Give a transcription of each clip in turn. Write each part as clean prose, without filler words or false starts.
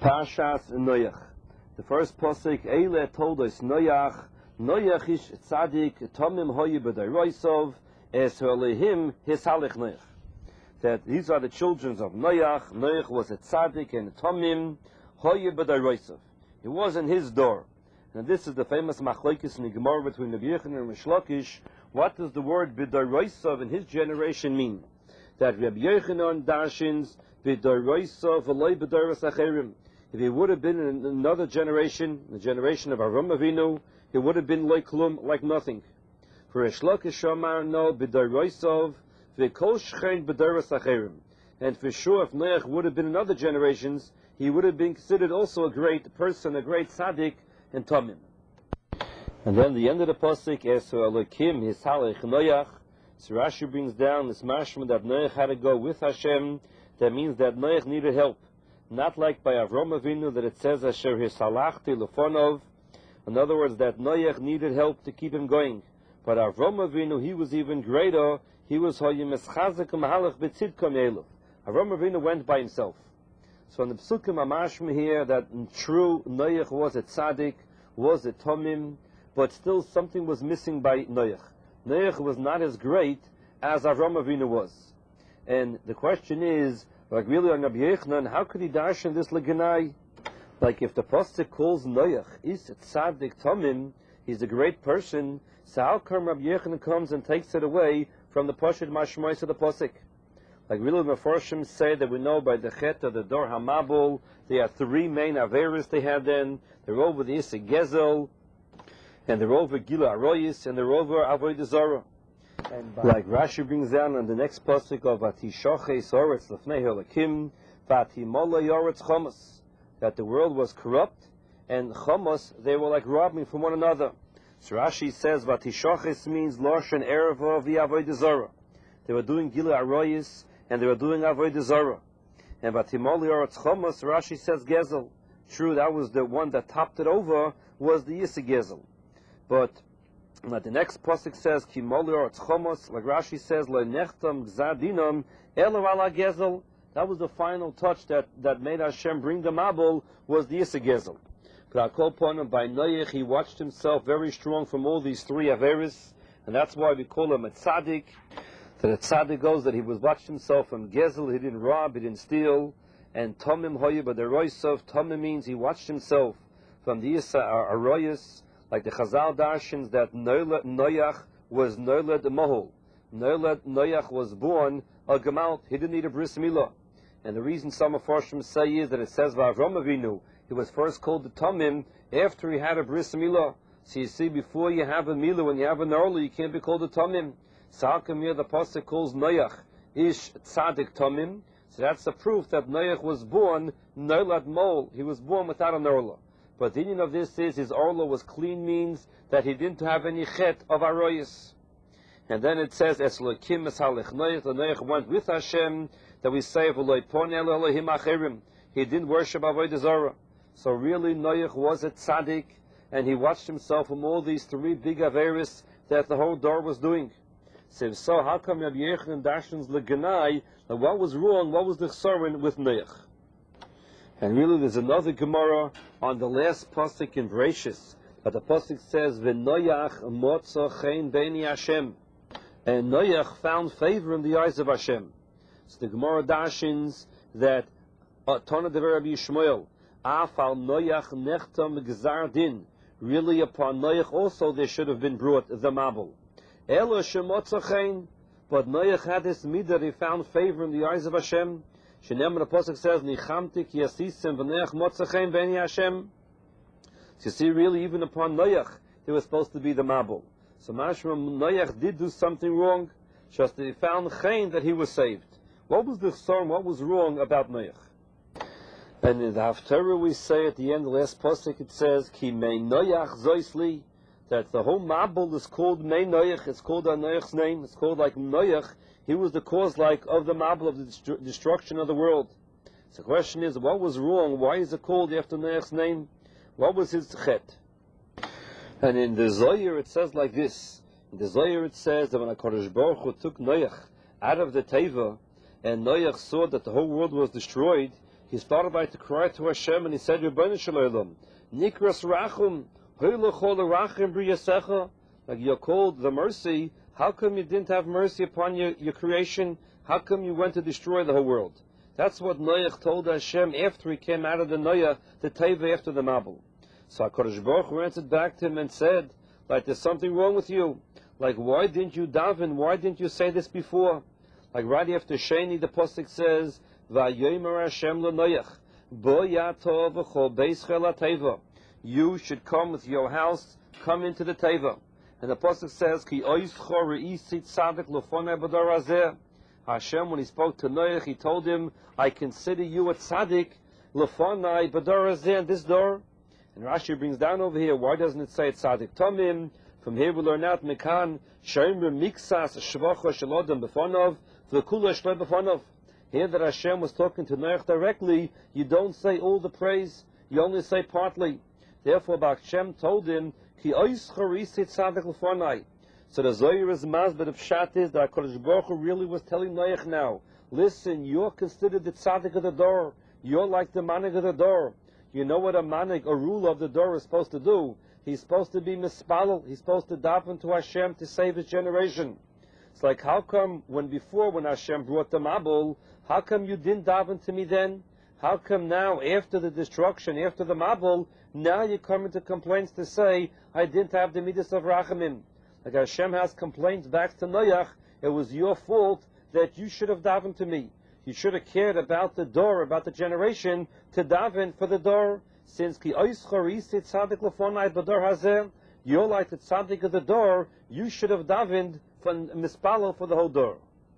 Parshas Noach. The first posik, Eile told us Noach ish tzaddik tomim hoye b'dayroisov es ha'lehim hishalech Noach. That these are the children of Noach. Noach was a tzaddik and tomim hoye b'dayroisov. It was in his door. And this is the famous machlokes in the Gemara between Rabbi Yochanan and Rish Lakish. What does the word b'dayroisov in his generation mean? That Rabbi Yochanan darshins b'dayroisov v'loy b'dayros acherim. If he would have been in another generation, the generation of Avram Avinu, he would have been like klum, like nothing. For Rish Lakish Shomar no b'dayroisov v'kol shchein b'dayros acherim. And for sure, if Noach would have been in other generations, he would have been considered also a great person, a great tzaddik, and tomim. And then the end of the pasuk, Esu Elokim Hishalech Noach. So Rashi brings down this mashma that Noach had to go with Hashem. That means that Noach needed help. Not like by Avram Avinu that it says Asher Hisalachti Lefonov. In other words, that Noach needed help to keep him going. But Avram Avinu, he was even greater. He was Hoyim Eschazek Mahalach B'tzidkom Elov. Avram Avinu went by himself. So in the Psukim Amashma here, that in true Noach was a tzaddik, was a tomim, but still something was missing by Noach. Noach was not as great as Avram Avinu was. And the question is, like really on Rabbi Yochanan, how could he darshan this leganai? Like if the pasuk calls Noach is a tzaddik tomim, he's a great person, so how come Rabbi Yochanan comes and takes it away from the pashut mashmois of the pasuk? Like really the Mefarshim say that we know by the chet of the Dor HaMabul, there are three main averis they had then. They're over the Issa Gezel, and they're over Gila Aroyis, and they're over Avodah Zarah. And like Rashi brings down on the next pasuk of Vatishoches Oretz Lefnei Helakim, Vatimola Yoretz Chomas, that the world was corrupt, and Chomas, they were like robbing from one another. So Rashi says Vatishoches means Loshen Ereva via Avodah Zarah. They were doing Gila Aroyis, and they were doing Avodah Zarah. And Vatimoli Oretz Chomas, Rashi says Gezel. True, that was the one that topped it over, was the Yisa Gezel. But the next pasuk says Kimoli Oretz Chomas, like Rashi says, Lo nechtam gzadinam elo ala Gezel. That was the final touch that made Hashem bring the Mabul, was the Yisa Gezel. But I'll call upon him by Noach, he watched himself very strong from all these three Averis, and that's why we call him a tzaddik. That a tzaddik goes that he was watched himself from Gezel, he didn't rob, he didn't steal, and Tomim Hoye B'Deroisov, Tomim means he watched himself from the Yisa Aroyas, like the Chazal Darshans that Noach was Noeled Mohol. Noach was born a Gemalt, he didn't need a Bris Milah. And the reason some of Mefarshim say is that it says V'Avram Avinu, he was first called the Tomim after he had a Bris Milah. So you see, before you have a Milah, when you have a Norla, you can't be called a Tomim. So how come here the pasuk calls Noach ish tzaddik tomim? So that's the proof that Noach was born Noelad Mol. He was born without an orla. But the meaning of this is his orla was clean, means that he didn't have any chet of aroyas. And then it says Es Elokim Hishalech Noach. The Noach went with Hashem. That we say V'lo yipon el Elohim acherim. He didn't worship Avodah Zarah. So really Noach was a tzaddik, and he watched himself from all these three big averis that the whole door was doing. So how come Rabbi Yochanan darshans leganai? What was wrong? What was the chsaron with Noach? And really, there's another Gemara on the last pasuk in Bereshis. But the pasuk says, "V'Noach motza chen beini Hashem," and Noach found favor in the eyes of Hashem. So the Gemara darshans that Tana devar Rabbi Yishmael, Afal Noach nechtam gzar din. Really, upon Noach also there should have been brought the Mabul. Elo shemotzachein, but Noach had this midah, he found favor in the eyes of Hashem. Shenem the pasuk says, Nichamtik yasisim v'neach motzachein b'nei Hashem. So you see, really, even upon Noach, there was supposed to be the Mabul. So mashma Noach did do something wrong, just that he found chen that he was saved. What was the chsaron? What was wrong about Noach? And in the Haftarah we say at the end, the last pasuk, it says, Ki mei Noach zoisli, that the whole Mabul is called Mei Noach, it's called on Noach's name, it's called like Noach, he was the cause like of the Mabul, of the destruction of the world. So the question is, what was wrong? Why is it called after Noach's name? What was his chet? And in the Zohar it says like this, in the Zohar it says that when HaKadosh Baruch Hu took Noach out of the Teva, and Noach saw that the whole world was destroyed, he started by to cry to Hashem, and he said, Rebbeinu Shalom, Nikras Rachum, Hoylechol Rachim Briyasecha, like you're called the mercy. How come you didn't have mercy upon your creation? How come you went to destroy the whole world? That's what Noach told Hashem after he came out of the Noah, the Teva after the Mabul. So HaKadosh Baruch Hu answered back to him and said, like, there's something wrong with you. Like, why didn't you daven? Why didn't you say this before? Like, right after Sheni, the Pasuk says, Vayomer Hashem LeNoach, Bo Yatov V'chol Beis Chel HaTeva. You should come with your house, come into the Teva. And the Pasuk says, Ki oischo re'isi tzadik l'fonei b'dor hazeh. Hashem, when he spoke to Noach, he told him, I consider you a tzaddik l'fonei b'dor hazeh, in this door. And Rashi brings down over here, why doesn't it say tzaddik tomim? From here we learn out, Mekan, Shomer Miksas Shvacha Shalodam Befonov, V'kula Shloi Befonov. Here that Hashem was talking to Noach directly, you don't say all the praise, you only say partly. Therefore, Hashem told him, Ki ois charisi tzaddik l'fonai. So the Zohar is maz, but the pshat is that HaKadosh Baruch Hu really was telling Noach now, listen, you're considered the tzaddik of the door. You're like the manig of the door. You know what a manig, a ruler of the door, is supposed to do? He's supposed to be mispalel. He's supposed to daven to Hashem to save his generation. It's like, how come when Hashem brought the Mabul, how come you didn't daven to me then? How come now, after the destruction, after the Mabul, now you come into complaints to say, I didn't have the midas of Rachamim? Like Hashem has complaints back to Noach, it was your fault that you should have davened to me. You should have cared about the door, about the generation, to daven for the door. Since ki ois charisi tzaddik l'fonai b'dor hazeh, you're like the tzaddik of the door, you should have davened for mispalo for the whole door.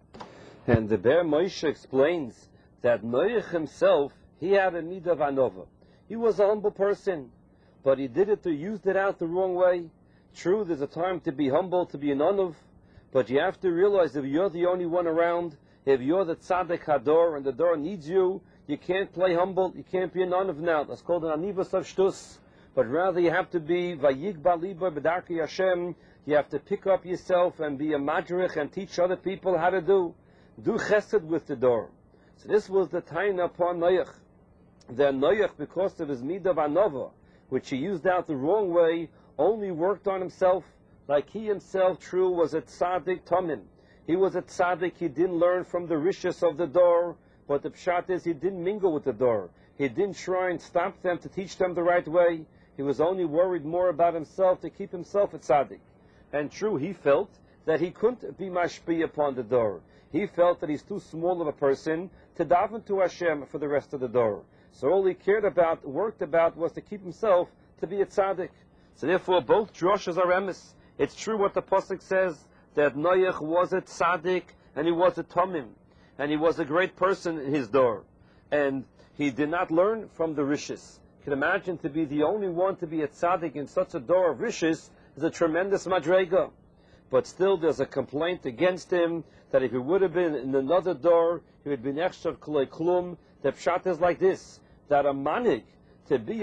And the Be'er Moshe explains that Noach himself, he had a midah of anova. He was a humble person, but he used it out the wrong way. True, there's a time to be humble, to be an onuv, but you have to realize if you're the only one around, if you're the tzaddik hador and the door needs you, you can't play humble, you can't be an onuv now. That's called an anivas of shtus. But rather you have to be vayigba liba b'darkei Hashem. You have to pick up yourself and be a madrich and teach other people how to do chesed with the door. So this was the time upon Noach. Then Noach, because of his midah of anova, which he used out the wrong way, only worked on himself, like he himself, true, was a tzaddik tomim. He was a tzaddik, he didn't learn from the rishus of the door, but the pshat is he didn't mingle with the door. He didn't try and stop them to teach them the right way. He was only worried more about himself to keep himself a tzaddik. And true, he felt that he couldn't be mashpi upon the door. He felt that he's too small of a person to daven to Hashem for the rest of the door. So all he worked about, was to keep himself to be a tzaddik. So therefore, both droshes are emes. It's true what the Pasuk says, that Noach was a tzaddik, and he was a tomim, and he was a great person in his door. And he did not learn from the rishis. You can imagine to be the only one to be a tzaddik in such a door of rishis is a tremendous madrega. But still there's a complaint against him, that if he would have been in another door, he would have been echshav klei klum. The pshat is like this, that a manik, to be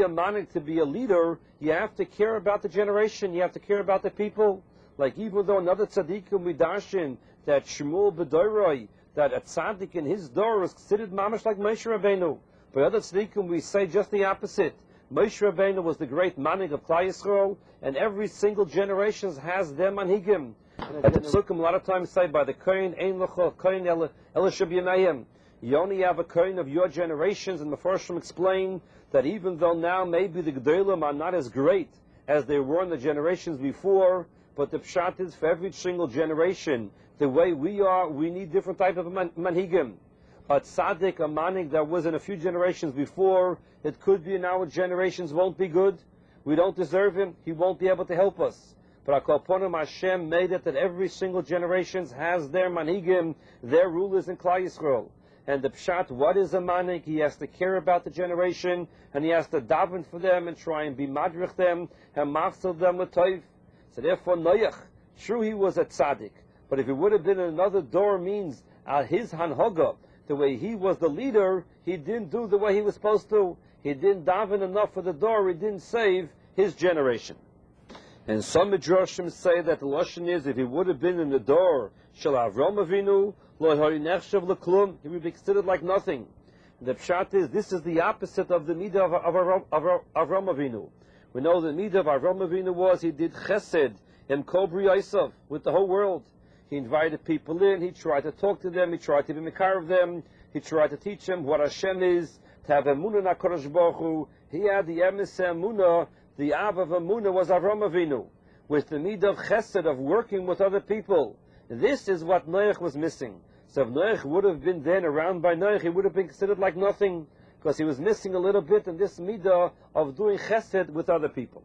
a leader, you have to care about the generation, you have to care about the people. Like even though another tzaddikim we darshan, that Shmuel B'doiroi, that a tzaddik in his door is considered mamash like Moshe Rabbeinu. By other tzaddikim we say just the opposite. Moshe Rabbeinu was the great manig of Klal Yisrael, and every single generation has their manhigim. And the psukim a lot of times say by the kohen ein lecho kohen elishab yemeyim. You only have a kohen of your generations, and the Mefarshim explain that even though now maybe the gedolim are not as great as they were in the generations before, but the pshat is for every single generation, the way we are, we need different type of manhigim. A tzaddik, a manig that was in a few generations before, it could be in our generations won't be good. We don't deserve him. He won't be able to help us. But Akoponim Hashem made it that every single generation has their manhigim, their rulers in Klal Yisrael. And the pshat, what is a manik? He has to care about the generation, and he has to daven for them and try and be madrich them and machzil them with toiv. So therefore, Noach, true, he was a tzaddik, but if he would have been in another door, means his hanhoga, the way he was the leader, he didn't do the way he was supposed to. He didn't daven enough for the door. He didn't save his generation. And some midrashim say that the lashon is, if he would have been in the door, shel Avram Avinu, lo hari nechshav leklum, he would be considered like nothing. The pshat is, this is the opposite of the midah of Avram Avinu. We know the midah of Avram Avinu was, he did chesed and kobri Yosef with the whole world. He invited people in, he tried to talk to them, he tried to be mekar of them, he tried to teach them what Hashem is, to have emunah in HaKadosh Baruch Hu. He had the emes emunah, the av of emunah was Avram Avinu, with the midah of chesed, of working with other people. This is what Noach was missing. So if Noach would have been then around by Noach, he would have been considered like nothing, because he was missing a little bit in this midah of doing chesed with other people.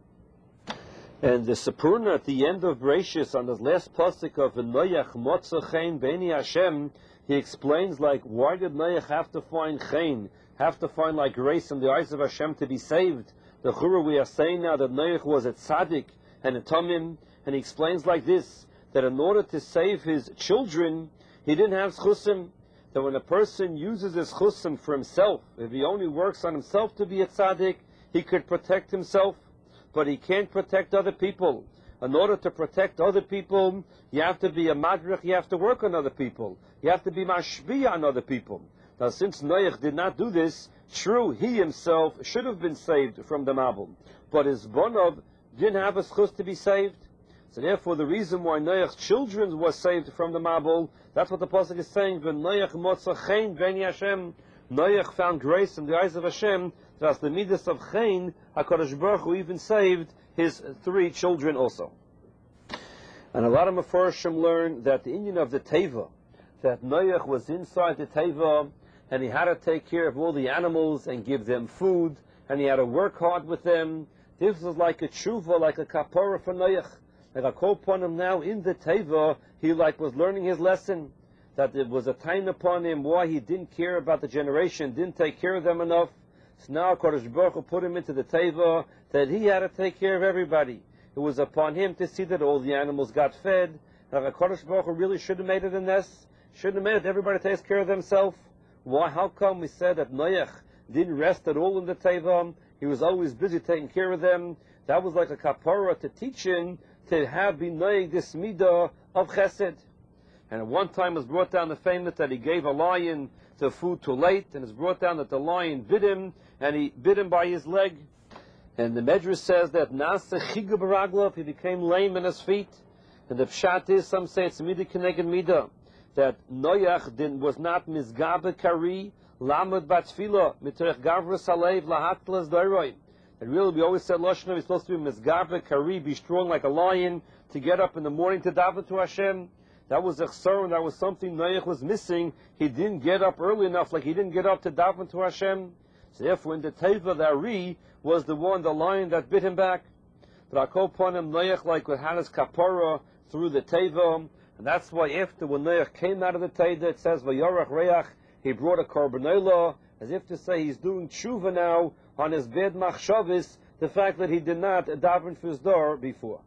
And the Sapurna at the end of Bereshis, on the last pasuk of Noach Motza Chen B'nei Hashem, he explains like, why did Noach have to find chen, have to find like grace in the eyes of Hashem to be saved? The Chura, we are saying now that Noach was a tzaddik and a tamim, and he explains like this, that in order to save his children, he didn't have schusim. That when a person uses his schusim for himself, if he only works on himself to be a tzaddik, he could protect himself, but he can't protect other people. In order to protect other people, you have to be a madrich, you have to work on other people. You have to be mashbiya on other people. Now, since Noach did not do this, true, he himself should have been saved from the Mabul, but his bonov didn't have a schus to be saved. So therefore, the reason why Noach's children was saved from the Mabul, that's what the pasuk is saying. When Noach motza chen b'nei Hashem, Noach found grace in the eyes of Hashem. That's the midas of chen. HaKadosh Baruch Hu even saved his 3 children also. And a lot of Mefarshim learn that the inyan of the teva, that Noach was inside the teva, and he had to take care of all the animals and give them food, and he had to work hard with them. This was like a tshuva, like a kapara for Noach. Like I call upon him now in the teva, he like was learning his lesson, that it was a time upon him why he didn't care about the generation, didn't take care of them enough. So now Kodesh Baruch Hu put him into the teva, that he had to take care of everybody. It was upon him to see that all the animals got fed. Now Kodesh Baruch Hu really should have made it a nest. Shouldn't have made it everybody takes care of themselves. Why? How come we said that Noach didn't rest at all in the teva? He was always busy taking care of them. That was like a kapara to teach him to have been knowing this midah of chesed. And at one time it was brought down the famous that he gave a lion the food too late, and it's brought down that the lion bit him, and he bit him by his leg. And the Medrash says that Nasa Chiga Baraglov, he became lame in his feet. And the pshat is, some say it's midah keneged midah, that Noach was not Mizgabe Kari, Lamed Batfila, Mitrech Gavras Alev, Lahatlas Doiroi. And really, we always said, Lashon, he's supposed to be Mizgabe Kari, be strong like a lion, to get up in the morning to daven to Hashem. That was a chsar, that was something Noach was missing. He didn't get up early enough, like he didn't get up to daven to Hashem. So therefore, in the teva, the Ari was the lion that bit him back. But I call upon him, Noach, like with Hannah's kapara, through the teva. And that's why after, when Noach came out of the teva, it says, V'yorach reach, he brought a korban, as if to say he's doing tshuva now on his bad machshavis, the fact that he did not daven for his door before.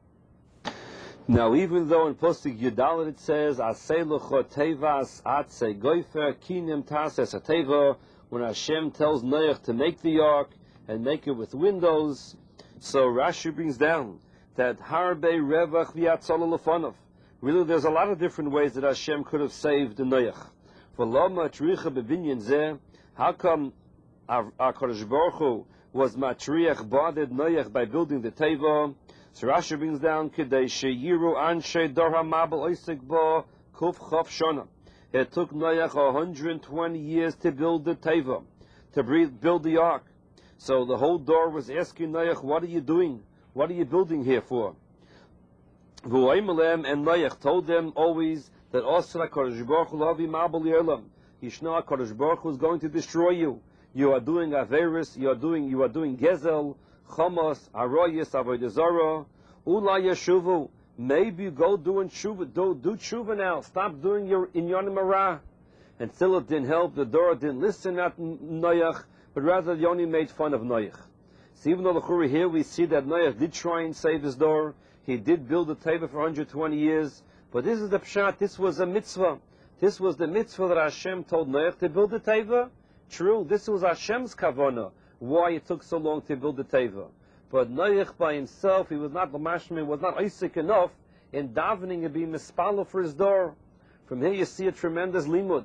Now, even though in Pasuk Yudalit it says, Asei luchot tevas atzei goifer kinim tases hateva, when Hashem tells Noach to make the ark and make it with windows, so Rashi brings down that harbe revach v'yatzala lefanov. Really, there's a lot of different ways that Hashem could have saved the Noach. For lama tricha bebinyan zeh, how come our Kodesh Baruch Hu was matriach baded Noach by building the teva? So Rashi brings down Kedei sheyiru anshe dor hamabel oisik bo kuf chof shona. It took Noach 120 years to build the teva, to build the ark. So the whole door was asking Noach, what are you doing? What are you building here for? And Noach told them always that Osra Kodesh Baruch Hu lavi mabel yerlam. Yishna Kodesh Baruch Hu is going to destroy you. You are doing averis. You are doing gezel, chamos, aroyis, avodah zarah. Ula yeshuvu. Maybe you go do tshuva now. Stop doing your inyanim marah. And still it didn't help. The Dora didn't listen at Noach, but rather they only made fun of Noach. So even though the Churi here we see that Noach did try and save his door, he did build the teva for 120 years, but this is the pshat, this was a mitzvah. This was the mitzvah that Hashem told Noach to build the teva. True, this was Hashem's kavanah, why it took so long to build the teva. But Noach by himself, he was not l'mashmi, was not Isaac enough in davening and being mispalo for his door. From here you see a tremendous limud,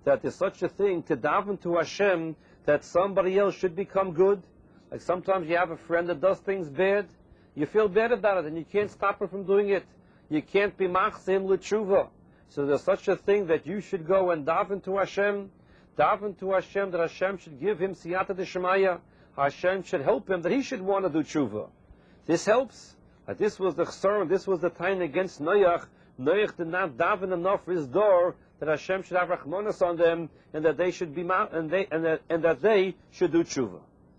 that there's such a thing to daven to Hashem that somebody else should become good. Like sometimes you have a friend that does things bad, you feel bad about it, and you can't stop him from doing it. You can't be machzim l'tshuva. So there's such a thing that you should go and daven to Hashem that Hashem should give him siyata d'shemaya. Hashem should help him, that he should want to do tshuva. This helps. This was the chsar, this was the time against Noach. Noach did not daven enough for his door that Hashem should have rachmanas on them, and that they should be and that they should do tshuva.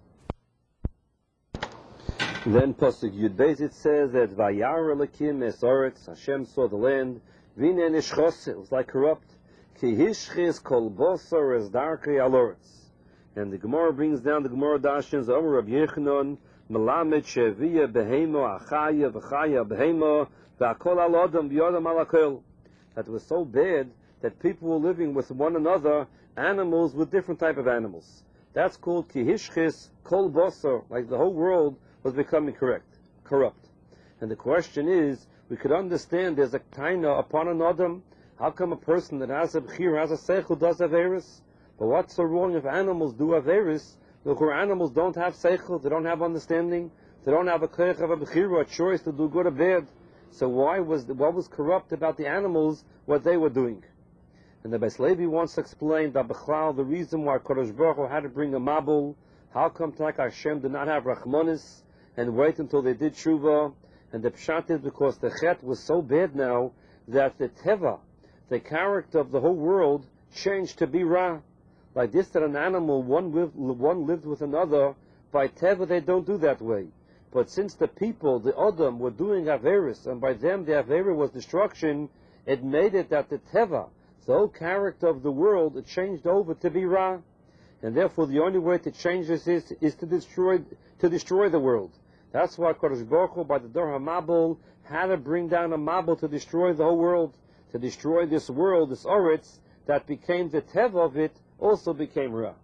Then pasuk Yud Beis it says that Vayar Elokim es oretz, Hashem saw the land, Vine nishchos, it was like corrupt, Ki hishchis kol bosor es darkei al oretz. And the Gemara brings down the Gemara Dashins, Omer Rabbi Yechanan, Melamed sheviya behemo achaya v'chaya behemo v'akol al odom v'yodam al akol. That was so bad that people were living with one another, animals with different type of animals. That's called ki hishchis kol bosor, like the whole world was becoming corrupt. And the question is, we could understand there's a taina upon an adam. How come a person that has a b'chir, has a seichel, does averis? But what's so wrong if animals do averis? Look, where animals don't have seichel, they don't have understanding, they don't have a koach of a b'chir, a choice to do good or bad. So what was corrupt about the animals, what they were doing? And the Beis Levi once explained that b'chlal, the reason why Kadosh Baruch Hu had to bring a mabul, how come like Hashem did not have rachmanis and wait until they did tshuva? And the pshat is because the chet was so bad now that the teva, the character of the whole world, changed to be ra. Like this, that an animal, one lived with another, by teva they don't do that way. But since the people, the Adam, were doing averis, and by them the avera was destruction, it made it that the teva, the whole character of the world, it changed over to be ra. And therefore the only way to change this is to destroy the world. That's why Kadosh Baruch Hu, by the Dor HaMabul, had to bring down a Mabul to destroy the whole world, to destroy this world, this Oretz, that became the Teva of it, also became Ra.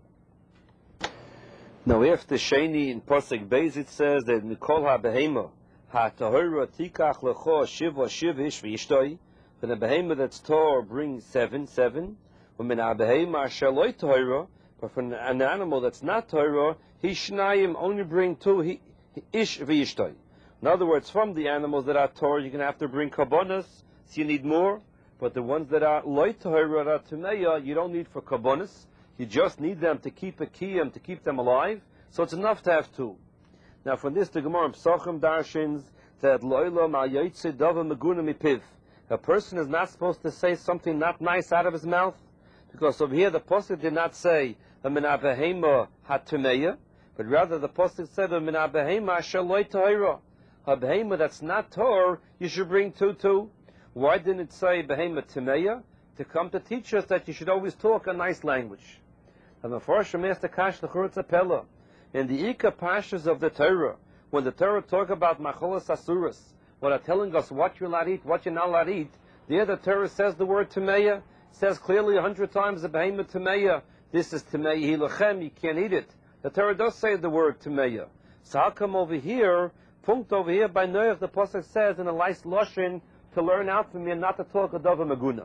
Now after Sheni in Pasuk Beis it says that Mikol HaBehema HaTahora Tikach Lecho Shiv Ish V'Ishtoi, when a Behema that's Tor brings seven, when a Behema Shaloi Tahora, but for an animal that's not Torah, he shnayim only bring two, he ish v'yishtoi. In other words, from the animals that are Torah, you're going to have to bring karbonas, so you need more. But the ones that are loy Torah, that are tumeya, you don't need for karbonas. You just need them to keep a kiyam, to keep them alive. So it's enough to have two. Now from this, the Gemara in Pesachim darshins that loyla ma yotze dava meguna mipiv. A person is not supposed to say something not nice out of his mouth, because over here the pasuk did not say min abehema hatumeya, but rather the pasuk said min abehema shaloi tahira. A behema that's not tor, you should bring two. Why didn't it say behema tumeya? To come to teach us that you should always talk a nice language. And the first Master Kash L'Churutz Apella, in the Ika Pashas of the Torah, when the Torah talk about macholas asuras, what are telling us what you're allowed to eat, what you're not allowed to eat, there the Torah says the word tumeya, says clearly 100 times the behema tumeya. This is tumeya hilachem, you can't eat it. The Torah does say the word tumeya. So how come over here, punkt over here by Noach, the pasuk says in a nice lashon to learn out from me and not to talk a dava maguna.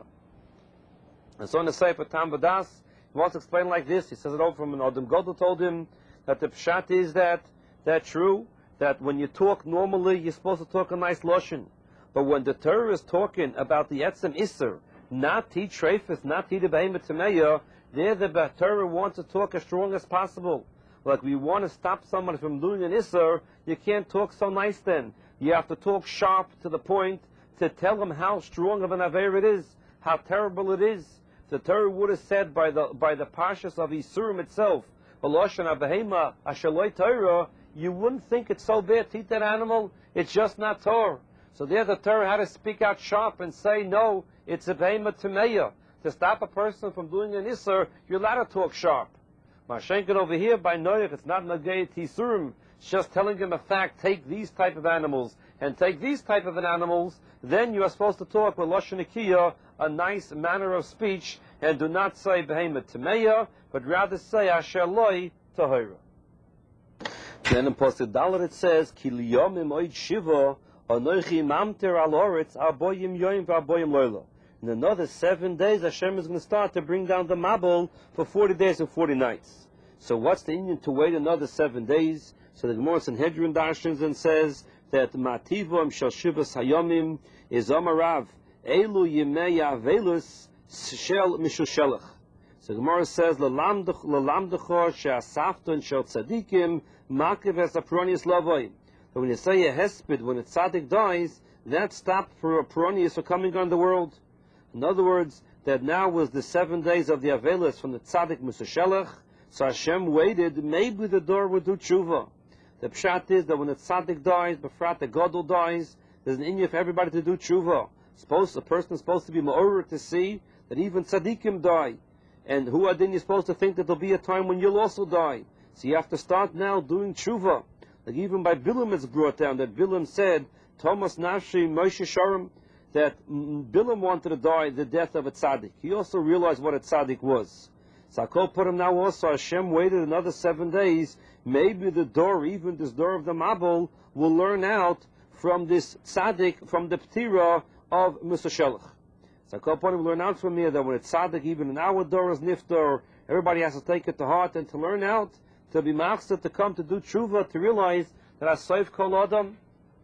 And so in the Sefer Tam Vadas, he wants to explain like this. He says it over from an Adam Gadol told him that the pshat is that true, that when you talk normally, you're supposed to talk a nice lashon. But when the Torah is talking about the etzem iser, not teach treifus, not teach the behemah tumeya, there the Torah wants to talk as strong as possible. Like we want to stop someone from doing an iser, you can't talk so nice then. You have to talk sharp to the point to tell them how strong of an aver it is, how terrible it is. The Torah would have said by the Parshas of Yisurim itself, Lashon HaBehema Ashaloi Torah, you wouldn't think it's so bad to eat that animal. It's just not Torah. So there the Torah had to speak out sharp and say, no, it's a Behema Tumeya. To stop a person from doing an Isser, you're allowed to talk sharp. Mashenkin over here by Noach, it's not Nagei Tisurim. It's just telling him a fact, take these type of animals and take these type of animals, then you are supposed to talk with Lashon Akiyah, a nice manner of speech, and do not say Behema Tumeya, but rather say Asher Loi Tahira. Then in Pasuk Dalet it says, Ki liyomim oid shiva, anoichi mamter al oretz, arboyim yoim v'arboyim loyla. In another 7 days, Hashem is going to start to bring down the Mabul for 40 days and 40 nights. So what's the Indian to wait another 7 days? So the Gemara Sanhedrin darshans and says that Mativom Shel Shivas Hayomim is Amarav Elu Yemei Avelus Shel Mishushelach. So the Gemara says Lalamdecho She'asafton Shel Tzadikim Makiv Es Apronius Lavoi. But when you say a hesped, when a tzaddik dies, that stopped for Apronius for coming on the world. In other words, that now was the 7 days of the Avelus from the tzaddik Mishushelach. So Hashem waited, maybe the door would do tshuva. The pshat is that when the tzaddik dies, befrat the gadol dies, there's an inyan for everybody to do tshuva. A person is supposed to be ma'orah to see that even tzaddikim die. And who adin you're supposed to think that there'll be a time when you'll also die. So you have to start now doing tshuva. Like even by Bilam it's brought down that Bilam said, Thomas Nafshi Moshe Sharem, that Bilam wanted to die the death of a tzaddik. He also realized what a tzaddik was. So I'll put him now also, Hashem waited another 7 days. Maybe the door, even this door of the Mabul, will learn out from this tzaddik, from the ptira of Mishushelach. So I'll put him learn out from here that when it's tzaddik, even in our door is niftar, everybody has to take it to heart and to learn out, to be machzor, to come to do tshuva, to realize that Asayf Kol Adam.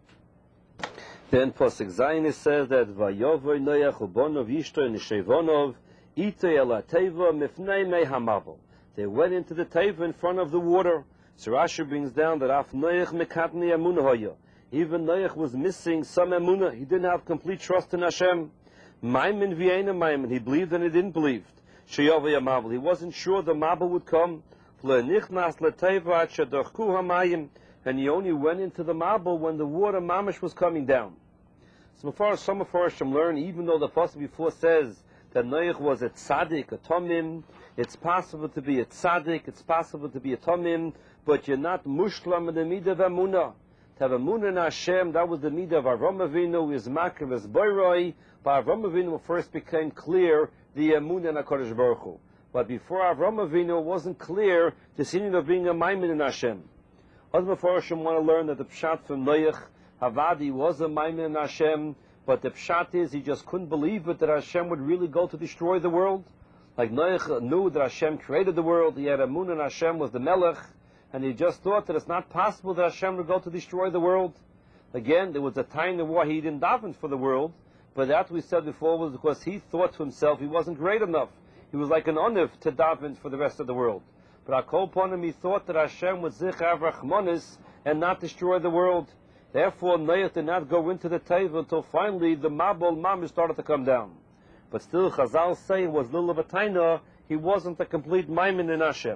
Then Pasuk Zayin says that Vayovoy Noach Ubonov Yishto Nishevonov Itei Ela Teva Mifnei Mei Hamabel. They went into the Teva in front of the water. So Rashi brings down that Af Noach Mekatni Emunah Hoya. Even Noach was missing some emunah. He didn't have complete trust in Hashem. Maimin Vienna Maimin. He believed and he didn't believe. Sheyovay Hamabel. He wasn't sure the Mabel would come. Nichnas LeTeva Shadorchu Hamayim. And he only went into the Mabel when the water mamish was coming down. So before some of Hashem learn, even though the pasuk before says that Noach was a tzaddik, a tomim, it's possible to be a tzaddik, it's possible to be a tomim, but you're not mushlam in the midah of emunah. To have emunah in Hashem, that was the midah of Avram Avinu, is makriv, is boiroi. But Avram Avinu first became clear the emunah in HaKadosh Baruch Hu. But before Avram Avinu, it wasn't clear the sin of being a maimin in Hashem. Others before Hashem want to learn that the pshat from Noach, Havadi was a maimin in Hashem, but the pshat is he just couldn't believe it that Hashem would really go to destroy the world. Like Noach knew that Hashem created the world, he had emunah in Hashem was the melech, and he just thought that it's not possible that Hashem would go to destroy the world. Again, there was a time in where he didn't daven for the world, but that we said before was because he thought to himself he wasn't great enough. He was like an onev to daven for the rest of the world. But upon him he thought that Hashem would zichav rachmanis and not destroy the world. Therefore, Noach did not go into the Teva until finally the Mabul Mamish started to come down. But still, Chazal say it was little of a taina, he wasn't a complete maimin in Hashem.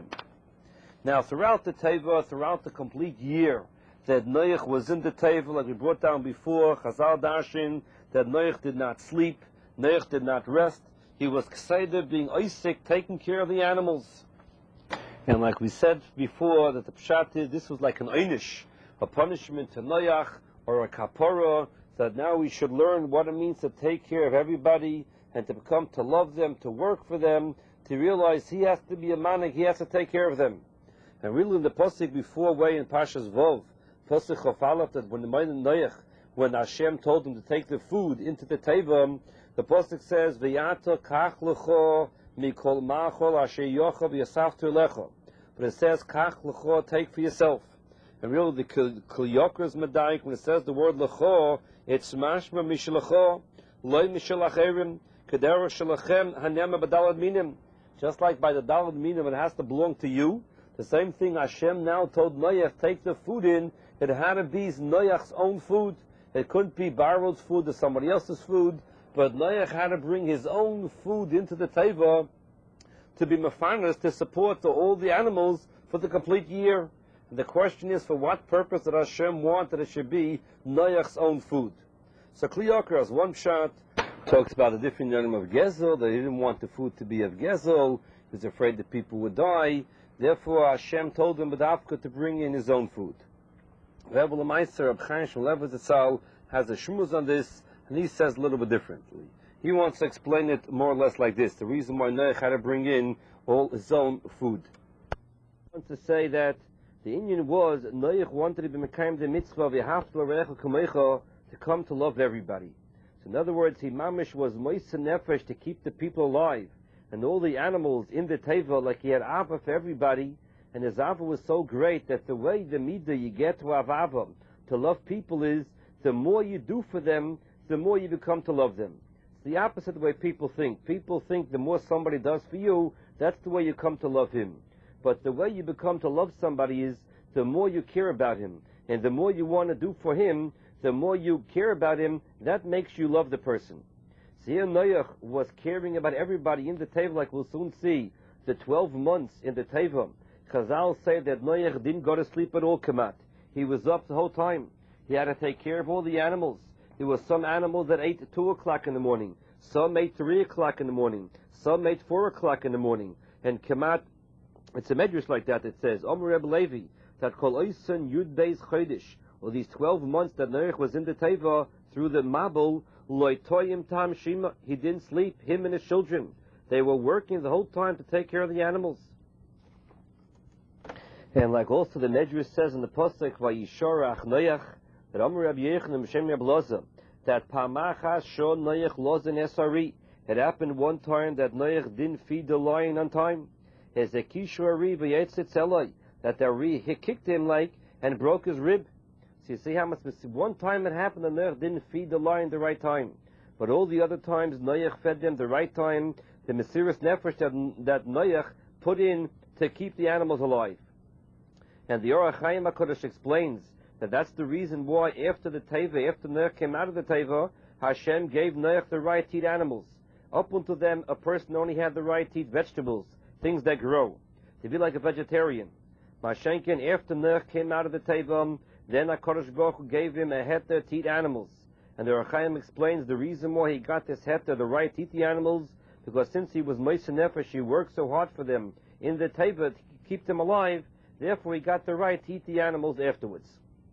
Now, throughout the Teva, throughout the complete year that Noach was in the Teva, like we brought down before, Chazal darshin, that Noach did not sleep, Noach did not rest, he was kseider, being oisik, taking care of the animals. And like we said before, that the pshat is, this was like an einish, a punishment to Noach, or a kapara, that now we should learn what it means to take care of everybody, and to become, to love them, to work for them, to realize he has to be a manik, he has to take care of them. And really in the pasuk before, way in Pashas Vov, pasuk Chofalaf, that when the Noach, when Hashem told him to take the food into the Teva, the pasuk says, V'yata kach lecho mikol machol asher yochav yasaftu lecho. But it says, kach lecho, take for yourself. And really, the Kliyokras Medaik, when it says the word lecho, it's mashma mishlecho, loy mishelacherim, kedera shelachem, hanema badalad minim. Just like by the dalad minim, it has to belong to you. The same thing Hashem now told Noach, take the food in, it had to be Noach's own food. It couldn't be borrowed food or somebody else's food, but Noach had to bring his own food into the Teva to be mefanas, to support all the animals for the complete year. And the question is, for what purpose did Hashem want that it should be Noach's own food? So Kliyokras, one shot, talks about the different animal of Gezel, that he didn't want the food to be of Gezel, he was afraid that people would die. Therefore, Hashem told him B'davka to bring in his own food. Rebbe Lemeister, Reb Chaim Shmulevitz Zatzal, has a shmuz on this, and he says a little bit differently. He wants to explain it more or less like this: the reason why Noach had to bring in all his own food. I want to say that the Indian was Noach wanted to be mekayim the mitzvah v'yahaftu l'recha kamecha, to come to love everybody. So in other words, he mamish was moisa nefesh to keep the people alive, and all the animals in the teva, like he had ava for everybody, and his ava was so great that the way the midah you get to have ava, to love people, is the more you do for them, the more you become to love them. It's the opposite of the way people think. People think the more somebody does for you, that's the way you come to love him. But the way you become to love somebody is the more you care about him, and the more you want to do for him, the more you care about him, that makes you love the person. So here Noach was caring about everybody in the teva, like we'll soon see, the 12 months in the teva. Chazal say that Noach didn't go to sleep at all, Kamat. He was up the whole time. He had to take care of all the animals. There were some animals that ate at 2 o'clock in the morning. Some ate 3 o'clock in the morning. Some ate 4 o'clock in the morning. And Kamat, it's a medrash like that. It says, Omer Reb Levi, that Kol Oisen Yud Beis Chodesh, or these 12 months that Noach was in the teva through the Mabul, Loi Toyim Tam Shima, he didn't sleep, him and his children. They were working the whole time to take care of the animals. And like also the medrash says in the Pasuk, Vayishorach Noach, that Omer Reb Yechanan M'Shem Reb Loza, that Pamachas Shon Noach Lozen Esari. It happened one time that Noach didn't feed the lion on time. Hezekishu Ari V'Yetzitz Eloi, that the Ari, he kicked him like, and broke his rib. So you see how much, one time it happened that Noach didn't feed the lion the right time. But all the other times Noach fed them the right time, the Mesiras Nefesh that Noach put in to keep the animals alive. And the Orach Chaim HaKadosh explains that that's the reason why after the Teva, after Noach came out of the Teva, Hashem gave Noach the right to eat animals. Up until then, a person only had the right to eat vegetables, things that grow, to be like a vegetarian. Mashenkin, after Noach came out of the Teva, then HaKadosh Baruch Hu gave him a heter to eat animals. And the Orach Chaim explains the reason why he got this heter, the right to eat the animals, because since he was Moshe Nefesh, he worked so hard for them in the Teva to keep them alive, therefore he got the right to eat the animals afterwards.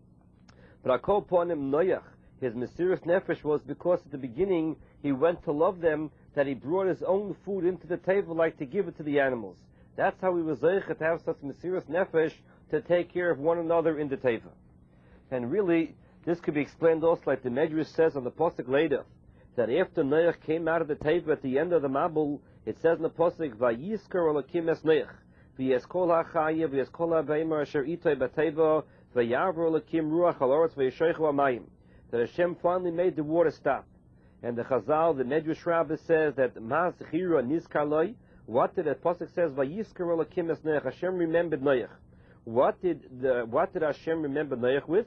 But Akol upon him Noach, his Mesiras Nefesh was because at the beginning he went to love them, that he brought his own food into the table like to give it to the animals. That's how he was zeichet to have such Mesiras Nefesh to take care of one another in the teva. And really, this could be explained also like the Medrash says on the Pasuk later, that after Noach came out of the teva at the end of the Mabul, it says in the Pasuk, Vayiskar Elokim es Noach, V'yeskol ha'chaya, v'yeskol ha'beimar asher itoi b'teva, v'yavro Elokim ruach al oretz v'yeshoichu ha'mayim. That Hashem finally made the water stop. And the Chazal, the Medrash Rabbah says that Maz Chira Nizkar Loi, what did the Pasuk says, Vayiskar Elokim es Noach, Hashem remembered Noach. What did Hashem remember Noach with?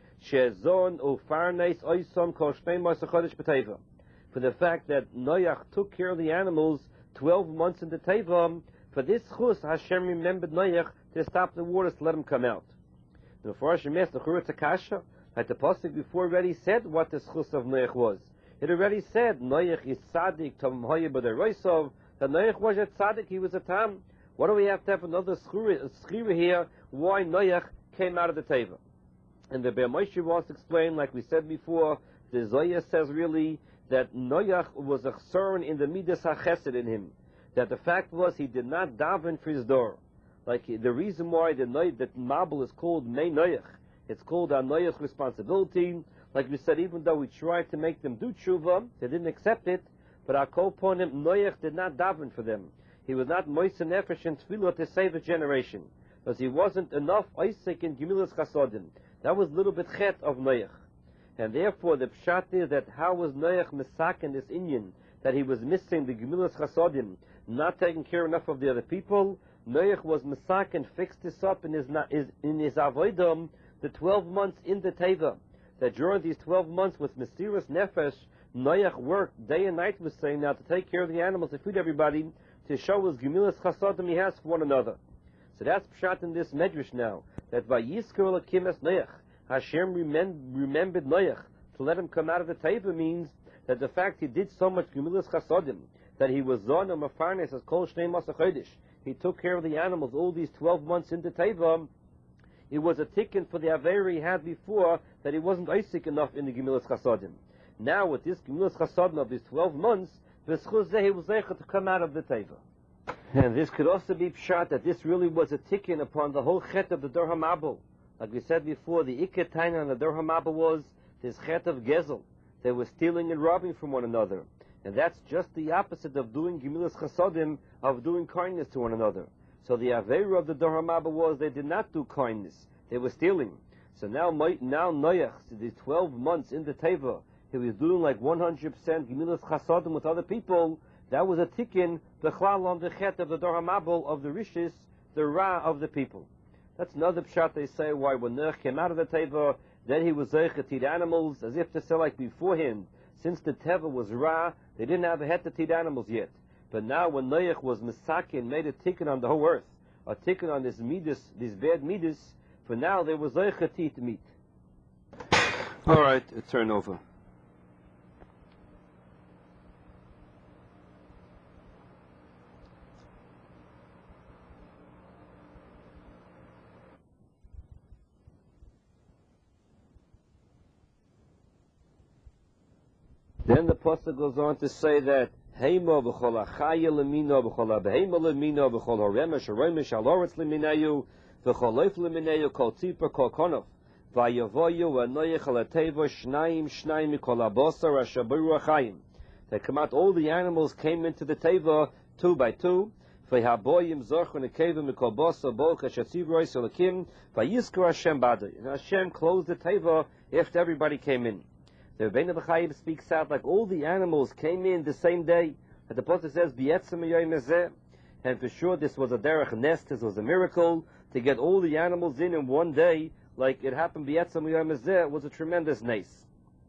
Shezon ufarnes oisom kol shnei ma'aser chodesh b'teva. For the fact that Noach took care of the animals 12 months in the teva, for this chus Hashem remembered Noach to stop the waters to let him come out. The Mepharshim asked the Churah Takasha, like the Pasuk before already said what the chus of Noach was. It already said Noach is tzaddik tom hoye b'dei roisov, that Noach was a tzaddik, he was a tam. What do we have to have another schira here? Why Noach came out of the teva? And the Be'er Moshe wants to explain, like we said before, the Zohar says really that Noach was a chsron in the midas hachesed in him. That the fact was he did not daven for his door. Like the reason why that Mabul is called Mei Noach, it's called our Noach's responsibility. Like we said, even though we tried to make them do tshuva, they didn't accept it. But our kol ponim, Noach did not daven for them. He was not Moshe Nefesh and Tefillah to save a generation, because he wasn't enough Isaac in Gemilas Chasodim. That was a little bit chet of Noach. And therefore the pshat is that how was Noach misak in this Inyan, that he was missing the Gemilas Chasodim, not taking care enough of the other people. Noach was misak and fixed this up in his avodah, the 12 months in the teva. That during these 12 months with Mesiras Nefesh, Noach worked day and night, was saying now, to take care of the animals, to feed everybody, to show his Gemilas Chasodim he has for one another. So that's pshat in this medrash now, that Vayiskar Elokim es Noach, Hashem remembered Noach to let him come out of the teva, means that the fact he did so much Gemilas Chasodim, that he was zon and mafarnes as kol shnei ma'aser chodesh, he took care of the animals all these 12 months in the teva. It was a tikkun for the aver he had before, that he wasn't Isaac enough in the Gemilas Chasodim. Now with this Gemilas Chasodim of these 12 months, he was able to come out of the teva. And this could also be pshat, that this really was a tikkun upon the whole chet of the Dor HaMabul. Like we said before, the Iker Taina on the Dor HaMabul was this chet of Gezel, they were stealing and robbing from one another. And that's just the opposite of doing Gemilas Chasodim, of doing kindness to one another. So the Aveira of the Dor HaMabul was they did not do kindness. They were stealing. So now Noach, the 12 months in the Teva, he was doing like 100% Gemilas Chasodim with other people. That was a tikkun, the Chlal on the Chet of the Dor HaMabul, of the Rishis, the Ra of the people. That's another pshat they say why when Noach came out of the Teva, then he was Zeicha to eat animals, as if to say like beforehand, since the Teva was Ra, they didn't have a het to eat animals yet. But now when Noach was Misakin, made a tikkun on the whole earth, a tikkun on this midas, these bad midas, for now they was Zeicha to eat meat. Alright, turn over. Then the pasuk goes on to say that Heima b'chol hachaya lemino b'chol habehema lemino b'chol haremesh haremesh haloretz leminayu v'chol leif leminayu kol tzipor kol konof vayavoyu v'noyech halateva shnayim mikol habosar asher b'ruach chayim. They come out, all the animals came into the teva 2 by 2. V'haboyim zorchu nekeva mikol bosar boch asher tzivrois elakim v'yizkor Hashem badei. And Hashem closed the teva after everybody came in. The Rebbeinu B'Chaim speaks out like all the animals came in the same day. And the pasuk says, "B'yetzem yoyim hazeh." And for sure, this was a derech nest. This was a miracle to get all the animals in one day, like it happened. B'yetzem yoyim hazeh was a tremendous nace.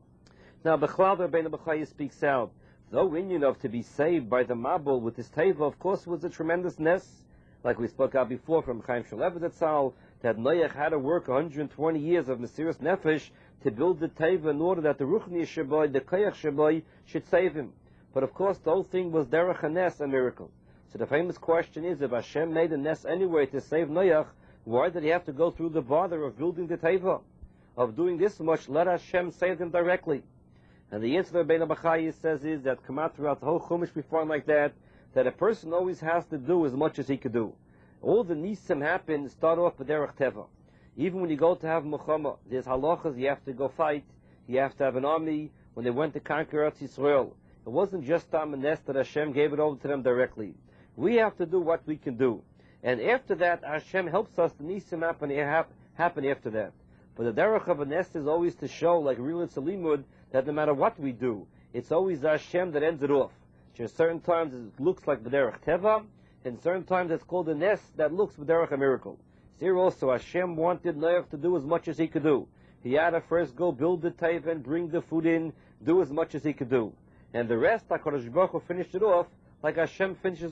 Now, B'chlal the Rebbeinu B'Chaim speaks out. Though Inyan of to be saved by the Mabul with this teva, of course, was a tremendous nest. Like we spoke out before from Chaim Shalev Zatzal, that Noach had to work 120 years of Mesiras Nefesh to build the teva in order that the Ruchni Shabai, the Koyach Shabai, should save him. But of course, the whole thing was derech hanes, a miracle. So the famous question is, if Hashem made a nest anyway to save Noach, why did he have to go through the bother of building the teva? Of doing this much, let Hashem save him directly. And the answer that Rebbeinu B'Chaim says is that come out throughout the whole Chumash we find like that a person always has to do as much as he could do. All the nisim happen start off with derech teva. Even when you go to have Muhammad, there's halachas, you have to go fight, you have to have an army. When they went to conquer Eretz Yisrael, it wasn't just Tam and Nest that Hashem gave it over to them directly. We have to do what we can do. And after that, Hashem helps us, the nisim happen after that. But the derech of a nest is always to show, like real Salimud, that no matter what we do, it's always Hashem that ends it off. So certain times it looks like the derech teva, and certain times it's called a nest that looks the derech a miracle. Here also, Hashem wanted Noach to do as much as he could do. He had to first go build the teva and bring the food in, do as much as he could do. And the rest, HaKadosh Baruch Hu finished it off, like Hashem finishes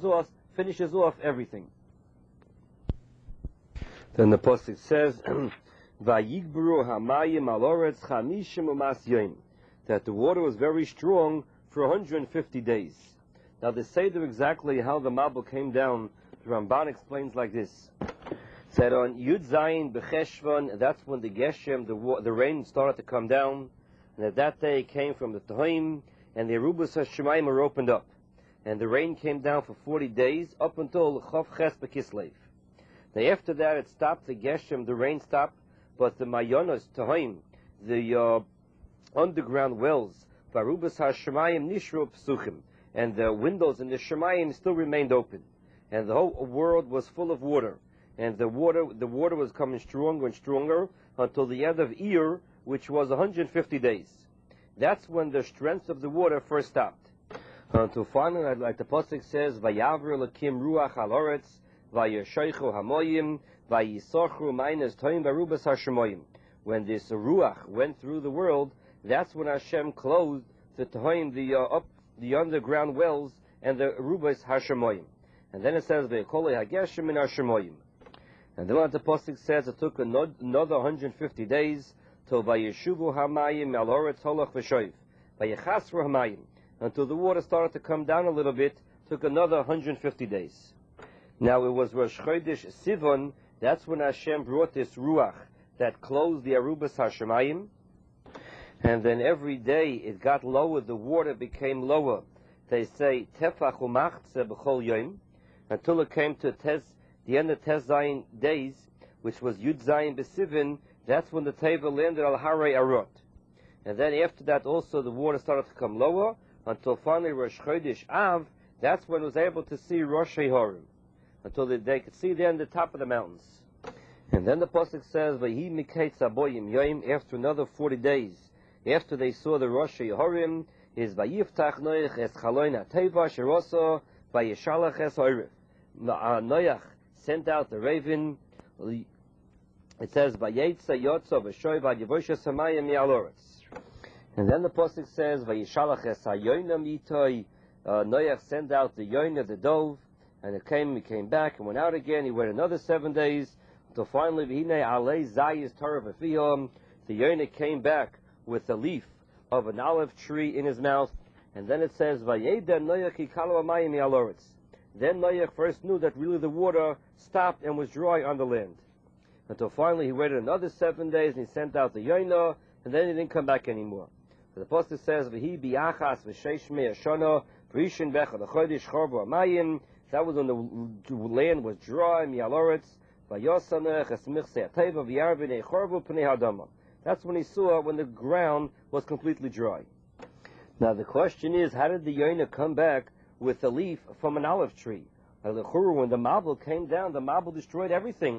off everything. Then the pasuk says, "Vayigberu hamayim al oretz chamishim umas yom," that the water was very strong for 150 days. Now, the Seder exactly how the Mabul came down, the Ramban explains like this. Said on Yud Zayin B'Cheshvan, that's when the Geshem, the rain started to come down, and at that day it came from the Tehom, and the Arubas HaShemayim were opened up, and the rain came down for 40 days up until Chav Ches B'Kislev. Now after that it stopped, the Geshem, the rain stopped, but the Mayonos Tehom, the underground wells, Arubas HaShemayim Nishru Psuchim, and the windows in the Shemayim still remained open, and the whole world was full of water. And the water was coming stronger and stronger until the end of Iyar, which was 150 days. That's when the strength of the water first stopped. Until finally, like the pasuk says, "Vayavr Elokim ruach al oretz, vayeshaychu hamoyim, vayisochru meinas toim barubas hashemoyim." When this ruach went through the world, that's when Hashem closed the toim, the underground wells, and the rubas hashemoyim. And then it says, "Ve'kolei hageshem min hashemoyim." And then the pasuk says it took another 150 days till vayeshuvu hamayim al oretz holach v'shoyv, vayechasru hamayim, until the water started to come down a little bit. Took another 150 days. Now it was Rosh Chodesh Sivan. That's when Hashem brought this ruach that closed the Arubas Hashemayim. And then every day it got lower. The water became lower. They say tefach umachze b'chol yom, until it came to the end of Tes Zayin days, which was Yud Zayin B'Sivan. That's when the Teva landed al Harei Arot. And then after that also the water started to come lower, until finally Rosh Chodesh Av, that's when it was able to see Rosh Horim, until they could see then the top of the mountains. And then the pasuk says, "Vayhi miketz aboyim yoim." After another 40 days, after they saw the Rosh Horim, is Vayiftach Noach es Chaloin HaTeva Sheroso Vayishalach es Oirif. Noach sent out the raven. It says, "Vayetza Yotzo v'Shoy v'Yivosha Samayim Yaloretz." And then the pasuk says, "Vayishalach es Hayoina Mitoy." Noach sent out the Yoina, the dove, and he came back and went out again. He waited another 7 days until finally, "V'hinei alei zayis Torah v'fiyom." The Yoina came back with the leaf of an olive tree in his mouth, and then it says, "Vayeda Noach hikalu amayim yaloretz." Then Noach first knew that really the water stopped and was dry on the land. Until finally he waited another 7 days and he sent out the Yoina, and then he didn't come back anymore. So the pasuk says, "V'hi biachas v'sheish mei shana v'rishin bechad achodesh chorbu amayim." That was when the land was dry, mialoretz. Vayosanech esmichse ateva v'yarvinei chorbu pnei hadama. That's when he saw when the ground was completely dry. Now the question is, how did the Yoina come back with a leaf from an olive tree? When the Mabul came down, the Mabul destroyed everything.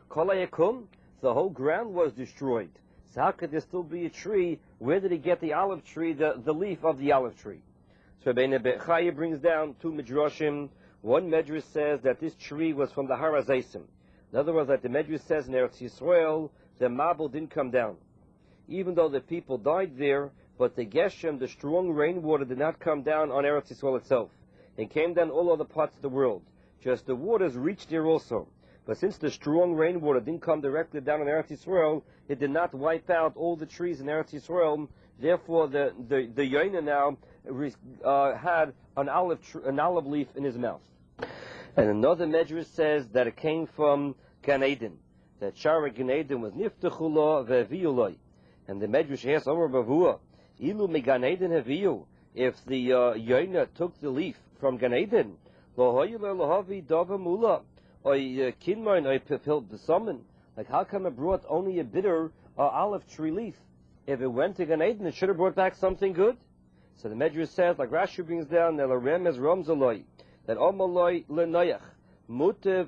The whole ground was destroyed. So how could there still be a tree? Where did he get the olive tree, the leaf of the olive tree? So Rabbeinu Bechaya brings down two midrashim. One medrash says that this tree was from the Har HaZeisim. In other words, like the medrash says in Eretz Yisrael, the Mabul didn't come down. Even though the people died there, but the Geshem, the strong rainwater, did not come down on Eretz Yisrael itself. It came down all other parts of the world. Just the waters reached there also. But since the strong rainwater didn't come directly down on Eretz Yisrael, it did not wipe out all the trees in Eretz Yisrael. Therefore, the Yoina now had an olive leaf in his mouth. And another medrash says that it came from Gan Eden. That Shara Gan Eden was Niftechulah ve'viuloi. And the medrash asks, "Omer Bavua, ilu me Gan Eden haviu." If the Yoina took the leaf from Gan Eden, like how come it brought only a bitter olive tree leaf? If it went to Gan Eden, it should have brought back something good. So the Medrash says, like Rashi brings down, that Omaloi leNoach mutev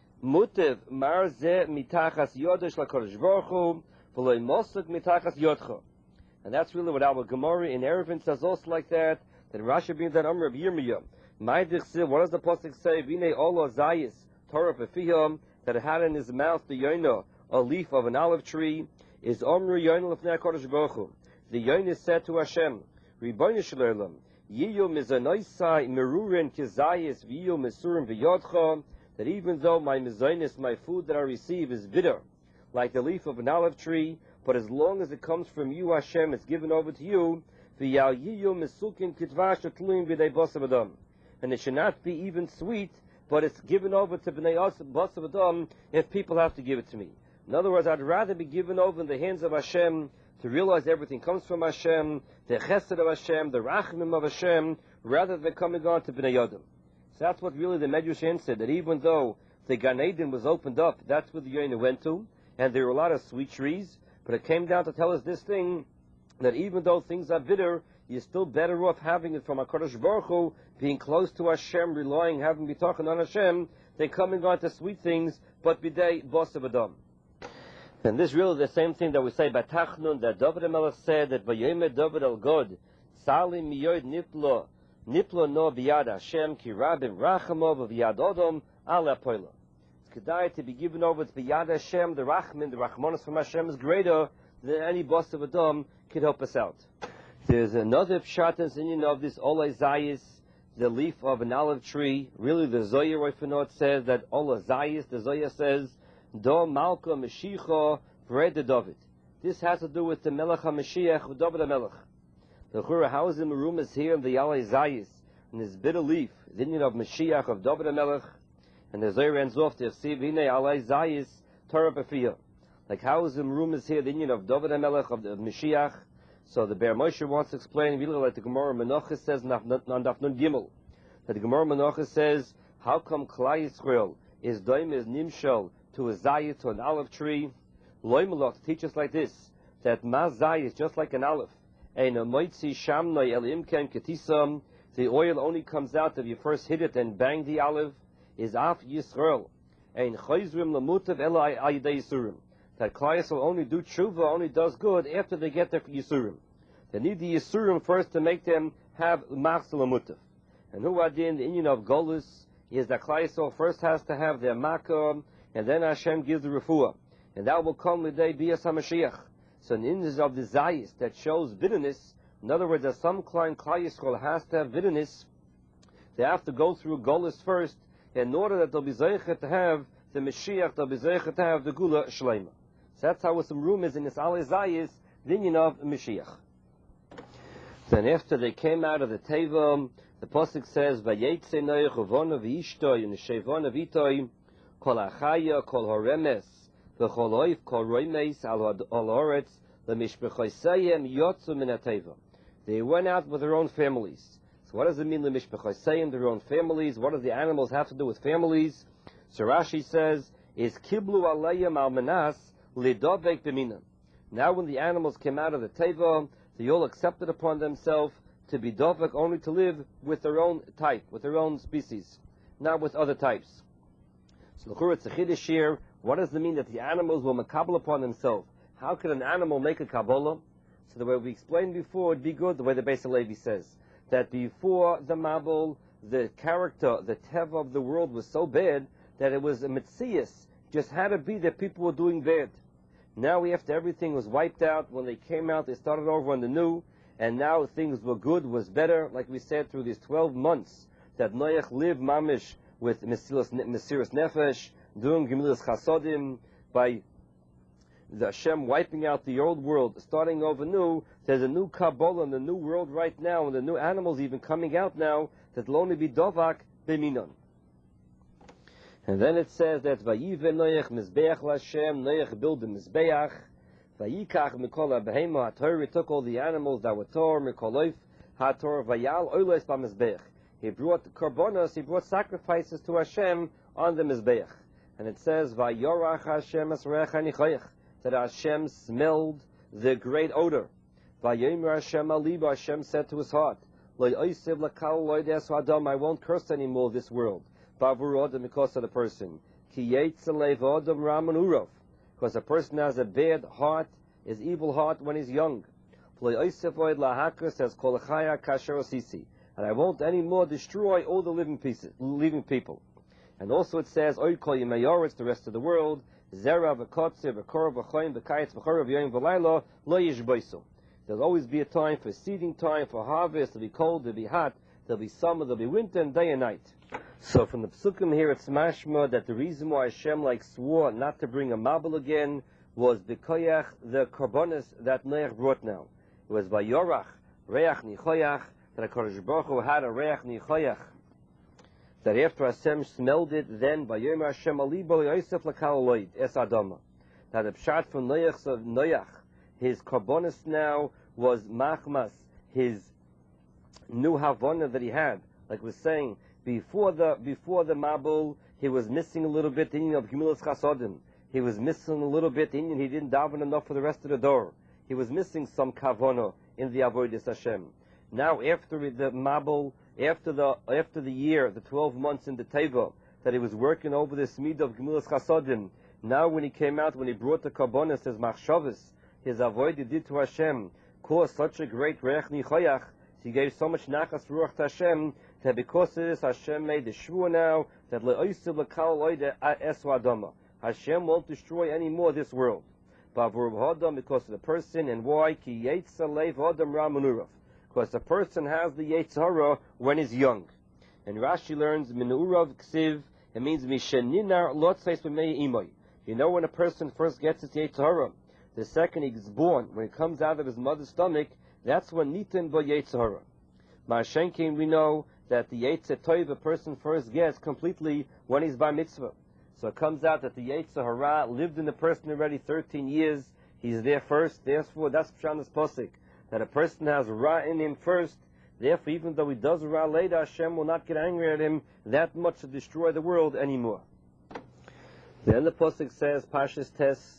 marze mitachas yodesh laKodesh Baruch Hu v'loi mosuk mitachas yodcha. And that's really what our Gemara in Eruvin says also like that. That Rashi brings that Amr of Yirmiyah. What does the pasuk say? V'nei olo zayis Torah b'fiyam, that it had in his mouth the Yoina, a leaf of an olive tree. Is Omru Yoina l'fnei HaKodesh Baruch Hu. The Yoina said to Hashem, Ribono shel olam, Yiyu mizonosai merurin kizayis v'yiyu mesurim v'yodcha, that even though my mizonis, my food that I receive, is bitter, like the leaf of an olive tree, but as long as it comes from you, Hashem, it's given over to you, v'yal yiyu mesukin kitvash atluim b'nei bosav adam, and it should not be even sweet, but it's given over to b'nei bosav adam if people have to give it to me. In other words, I'd rather be given over in the hands of Hashem, to realize everything comes from Hashem, the chesed of Hashem, the rachmim of Hashem, rather than coming on to Bnei Yodam. So that's what really the Medrash said, that even though the Gan Eden was opened up, that's where the Yoina went to, and there were a lot of sweet trees, but it came down to tell us this thing, that even though things are bitter, you're still better off having it from HaKadosh Baruch Hu, being close to Hashem, relying, having bitachon on Hashem, than coming on to sweet things, but bidei bosav adam. And this is really the same thing that we say by Tachnun, that David HaMelech said that Vayomer David al God, Salim miyoid niplo no biyad Hashem ki rabim rachamo v'yad odom ala poila. It's kedai to be given over to biyad Hashem, the rachmin, the rachmanos from Hashem is greater than any boss of Adam could help us out. There's another pshat in of this olay zayis, the leaf of an olive tree. Really, the Zohar Roifanot says that olay zayis, the Zohar says, Do Malka Mashiach Breda David. This has to do with the Melech HaMashiach with David HaMelech. The Chura, how is the Merumas here in the Yalei Zayis, in this bitter leaf, the Indian of Mashiach of David HaMelech, and the Zohar ends off there, see, V'nei Yalei Zayis Torah B'fiyah. Like how is the Merumas here, the Indian of David HaMelech of Mashiach? So the Be'er Moshe wants to explain, really like the Gemara Menachos says on Daf Nun Gimel, that the Gemara Menachos says, how come Klal Yisrael is doim is nimshal to a zayit, to an olive tree? Loy Malach to teach us like this, that ma zayit is just like an olive. Ein moitzi shamnoi el imken ketisam. The oil only comes out if you first hit it and bang the olive. Is af Yisrael. Ein choizrim lemutav ela ayidei yisurim. That Klal will only do tshuva, only does good after they get there for yisurim. They need the yisurim first to make them have machzor lemutav. And who are the Indian of Golus is that Klal first has to have their makom, and then Hashem gives the refuah. And that will come the day Bias HaMashiach. So an Indian of the Zayis that shows bitterness, in other words, that some Klal Yisrael has to have bitterness, they have to go through Golus first, in order that they'll be zeichet to have the Mashiach, they'll be zeichet to have the Gula Shleima. So that's how with some rumors in this Ali Zayis, the Indian of Mashiach. Then after they came out of the Teva, the Pasuk says, Vayetze Noach uvona v'ishtoi u'neshevona v'itoi kol achaya kol horemes v'chol oif kol roimes al haaretz lemishpechosayim yotzu min ha-teva. They went out with their own families. So what does it mean, lemishpechosayim, their own families? What does the animals have to do with families? So Rashi says, is kiblu alayim al menas lidovek b'minam. Now when the animals came out of the Teva, they all accepted upon themselves to be dovek, only to live with their own type, with their own species, not with other types. So l'chura it's a chiddush here. What does it mean that the animals will makabel upon themselves? How could an animal make a kabbalah? So the way we explained before would be good, the way the Beis Halevi says, that before the Mabul, the character, the teva of the world was so bad that it was a mitzias, just had to be that people were doing bad. Now after everything was wiped out, when they came out, they started over on the new, and now things were good, was better, like we said, through these 12 months that Noach lived mamish with Mesiras Nefesh, doing Gemilas Chasodim, by the Hashem wiping out the old world, starting over new. There's a new Kabbalah in the new world right now, and the new animals even coming out now, that will only be Dovak Beminon. And then it says that Vayive Noach Mizbeach Lashem, Noach built the Mizbeach, Vayikach Mikol HaBehema HaTorah, took all the animals that were Tor, Mikoloif HaTorah, Vayal Oilos BaMizbeach. He brought korbanos, he brought sacrifices to Hashem on the Mizbeach. And it says, Vayorach Hashem Asreach HaNichoyach, that Hashem smelled the great odor. Vayomer Hashem Aliba, Hashem said to his heart, Lo Yosev Lakal Lo Yodes Adam, I won't curse anymore this world. Bavur Adam, because of the person. Ki Yetzelev Adam Raman Urov, because a person has a bad heart, is evil heart when he's young. Lo Yosev Lo Lahakra says, Kol Chaya Kasher Osisi, and I won't anymore destroy all the living people. And also it says, Oy Kol Yimayoretz, the rest of the world, Zera v'kotze v'kor v'choyim v'kayetz v'chor v'yoyim v'laylo lo yishboiso. There'll always be a time for seeding time, for harvest. There'll be cold, there'll be hot, there'll be summer, there'll be winter, and day and night. So from the psukim here, it's mashma that the reason why Hashem swore not to bring a mabel again was b'koyach, the korbanos that Noach brought now. It was by Yorach, reach nichoyach, that HaKadosh Baruch Hu had a reach nichoyach, that after Hashem smelled it, then by Yom Hashem Alibo Yosef Lakal Loid Es Adama. That the pshat from Noach, his korbanos now was machmas, his new havana that he had. Like we're saying, before the Mabul, he was missing a little bit the of Gemilas Chasodim. He was missing a little bit he didn't daven enough for the rest of the door. He was missing some kavana in the avodas Hashem. Now after the Mabul, after the year, the 12 months in the Teva, that he was working over this midah of Gemilas Chasodim, now when he came out, when he brought the korbanos, his machshavos, his avoid he did to Hashem, caused such a great reach nichoyach, he gave so much nachas ruach to Hashem, that because of this, Hashem made the shvua now, that le'oisiv l'kal loide esu adama. Hashem won't destroy any more this world. Bavur hodam, because of the person, and why? Ki yetsa leiv hodam ramanurav. Because the person has the Yetzer Hara when he's young. And Rashi learns, Min Urav Ksiv, it means Misheninar Lotzais B'mei Imoy. You know when a person first gets his Yetzer Hara, the second he's born, when he comes out of his mother's stomach, that's when Nitin Bo Yetzer Hara. Ma'ashenkin, we know that the Yetzer Tov a person first gets completely when he's by mitzvah. So it comes out that the Yetzer Hara lived in the person already 13 years, he's there first, therefore that's Pshanas Posik, that a person has Ra in him first, therefore even though he does Ra later, Hashem will not get angry at him that much to destroy the world anymore. Then the Pasuk says, Pashas Tes,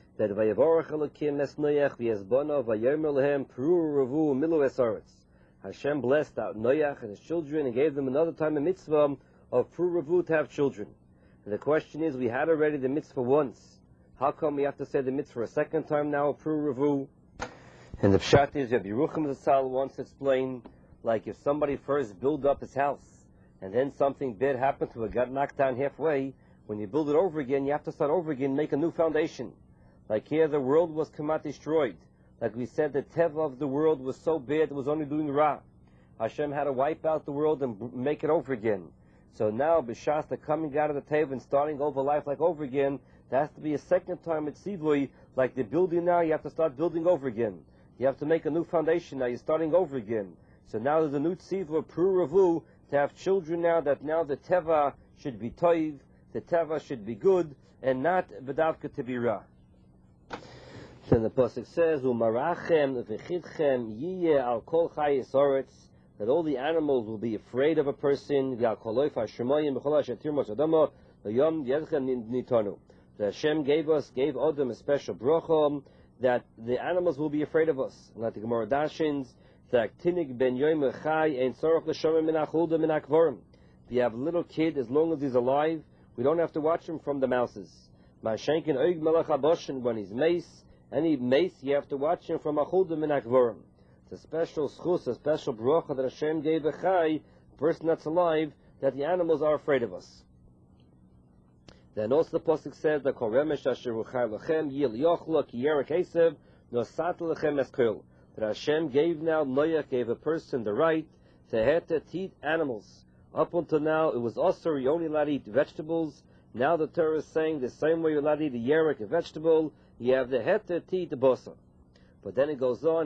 that Vayavorach Elokim es Noach v'yezbono vayomer lehem pru revu milu esaretz. Hashem blessed out Noach and his children and gave them another time a mitzvah of pru revu to have children. And the question is, we had already the mitzvah once. How come we have to say the mitzvah a second time now, pru revu? And the pshat is, Rabbi Yerucham Zatzal once explained, like if somebody first built up his house, and then something bad happened to it, got knocked down halfway, when you build it over again, you have to start over again, make a new foundation. Like here, the world was kamat destroyed. Like we said, the teva of the world was so bad, it was only doing ra. Hashem had to wipe out the world and make it over again. So now, b'shas, the coming out of the teva and starting over life like over again, there has to be a second time at tzivui, like the building now, you have to start building over again. You have to make a new foundation now, you're starting over again. So now there's a new tzivui, pru revu, to have children now, that now the teva should be toiv, the teva should be good, and not b'davka to be ra. Then the pasuk says, "Umarachem v'chidchem yiyeh al kol chayis oretz," that all the animals will be afraid of a person. V'al koloif hashemayim b'chol hashetir mos adamo v'yom yedchem nitonu. The Hashem gave Adam a special bracha that the animals will be afraid of us. Like the Gemara dashins, that tinig ben yoyim chai ein tzorach l'shomim min achulda min akvorim. If you have a little kid, as long as he's alive, we don't have to watch him from the mouses. Ma'ashenkin oig melech haboshin, when he's mace, any mace, you have to watch him from achulda min akvorim. It's a special schus, a special bracha that Hashem gave a chai, person that's alive, that the animals are afraid of us. Then also the pasuk says that kol remesh asher uchay lechem yil yochla ki yerek esev nosat lechem eskil. That Hashem gave now, Noach gave a person the right to have to eat animals. Up until now, it was also you only allowed to eat vegetables. Now the Torah is saying the same way you're allowed to eat a yerek, a vegetable, you have the het to eat the bosa. But then it goes on,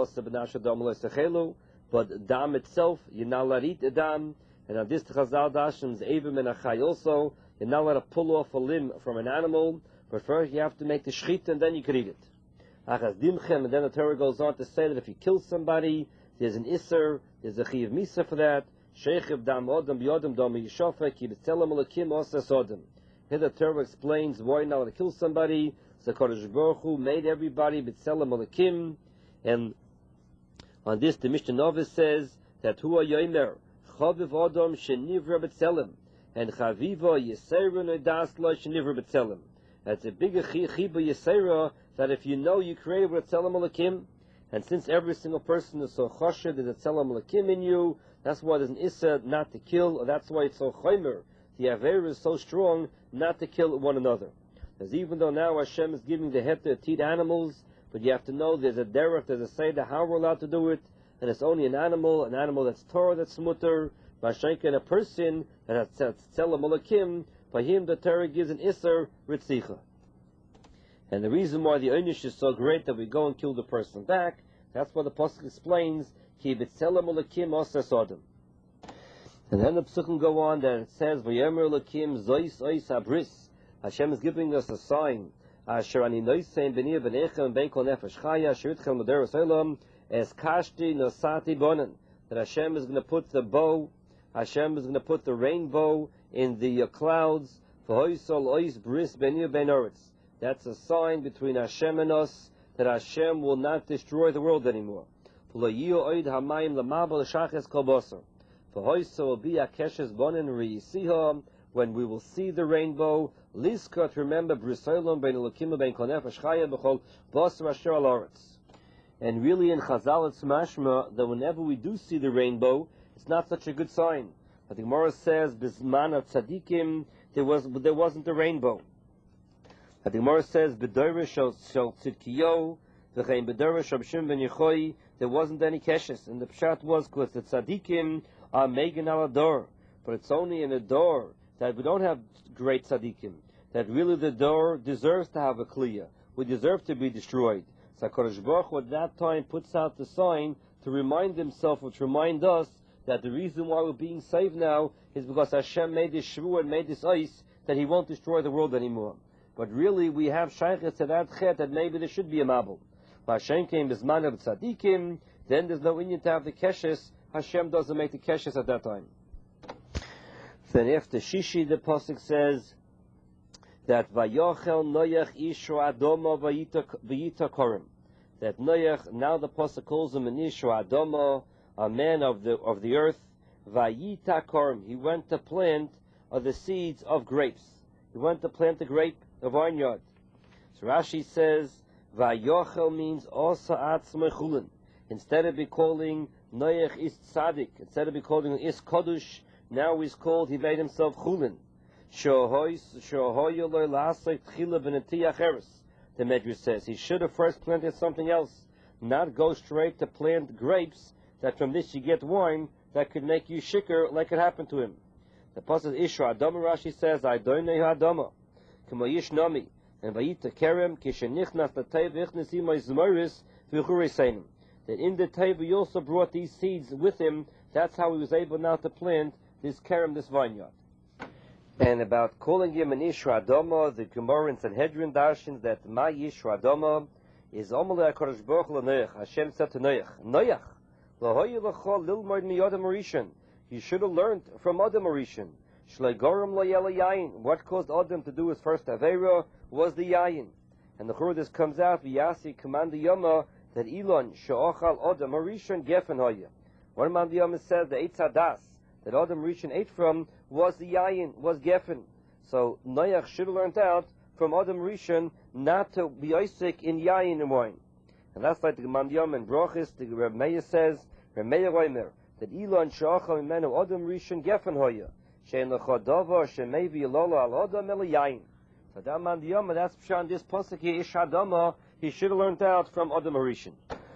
but dam itself, you're not allowed to eat the dam. And on this Chazal Dashim is Evim and Achai also, you're not allowed to pull off a limb from an animal, but first you have to make the shchita and then you can eat it. And then the Torah goes on to say that if you kill somebody, there's an isser, there's a chiv misa for that. Shechiv dam odam biyodam dam yishofa ki b'tzelem alakim osas odam. Here the Torah explains why you're not allowed to kill somebody. So Kodesh Baruch Hu made everybody b'tzelem alakim, and on this the Mishnah Novis says that Hu yomer chaviv odam shenivra b'tzelem, and chaviva yisera nodas lo shenivra b'tzelem. That's a bigger chiba yisera, that if you know you created with a tzelem alakim, and since every single person is so choshed, there's a tzelem alakim in you, that's why there's an issa not to kill, or that's why it's so chomer. The aver is so strong not to kill one another. Because even though now Hashem is giving the head to eat animals, but you have to know there's a derech, there's a seder how we're allowed to do it, and it's only an animal that's Torah, that's mutter, Vashenka, and a person that has tzelem alakim, by him the Torah gives an isser ritzicha. And the reason why the einish is so great that we go and kill the person back, that's why the pasuk explains, ki b'tzelem alakim osas odem. And then the psukim go on that it says, v'yomer alakim zois ois abris. Hashem is giving us a sign. Asher ani noisein b'nei b'nechem ben kol nefesh chaya shiritchem l'deres olam es kashti nosati bonen. That Hashem is going to put the bow, Hashem is going to put the rainbow in the clouds. V'hoisol ois bris b'nei ben oretz. That's a sign between Hashem and us that Hashem will not destroy the world anymore. When we will see the rainbow, Liskot, remember, and really in Chazal it's mashma that whenever we do see the rainbow, it's not such a good sign. But the Gemara says, Bisman of Tzadikim, there wasn't a rainbow. The Gemara says, "B'dorish shel tzidkiyo, v'chein b'dorish shel Shimon ben Yochai." There wasn't any keshes, and the pshat was because the tzaddikim are megan al ador, but it's only in a door that we don't have great tzaddikim. That really the door deserves to have a kliya. We deserve to be destroyed. So Kodesh Baruch Hu at that time puts out the sign to remind himself, or to remind us that the reason why we're being saved now is because Hashem made this shvu and made this ice that He won't destroy the world anymore. But really, we have shaykhs to that chet that maybe there should be a mabul. Hashem came bisman of tzadikim, then there's no Indian to have the keshes. Hashem doesn't make the keshes at that time. Then after Shishi, the pasuk says, that Vayochel Noach Ishu Adoma Vayita Korim. That Noach, now the Pasuk calls him an Ishu Adoma, a man of the earth. Vayita Korim. He went to plant the seeds of grapes. He went to plant the grape, the vineyard. So Rashi says, Vayochel means Osa Atzmei Chulin. Instead of be calling Noach is Tzaddik, instead of be calling him is Kodush, now he's called, he made himself Chulin. The Medrash says he should have first planted something else, not go straight to plant grapes, that from this you get wine that could make you shikker like it happened to him. The Pasuk Ishu Adama, Rashi says, Aidonei Adama, K'mo Yish Nami, and Vayita Kerem, Kishenichnas Latei V'ichnesi Ma'izmoris V'churesenim. That in the Teva he also brought these seeds with him. That's how he was able now to plant this Kerem, this vineyard. And about calling him an Ishu Adama, the Gemara in Sanhedrin darshins that my Ishu Adama is Omelei HaKadosh Baruch Hu Noach. Hashem said to Noach, Noach, L'hoyi l'cho lilmod mi Adam Arishan. You should have learned from Adam Arishan. Shlei gorim lo yela yayin. What caused Adam to do his first Aveira was the yayin. And the Churudis comes out, V'yasi command the Yoma, that Elon she'ochal Adam Arishan gefen hoya. One man the Yoma said the Eitz Hadas that Adam Arishan ate from was the yayin, was gefen. So Noach should have learned out from Adam Arishan not to be Isaac in yayin and wine. And that's like the Gemara Yom and Brochis, the Reb Meir says, Reb Meir Oimer, that Elon she'ochal imenu Adam Arishan gefen hoya. She'en lecho davar she'mevi yololo al Adam el yayin. So that man the Yom, that's Pshan, this Pasuk here, Ish Adama, he should have learned out from Adam Arishan.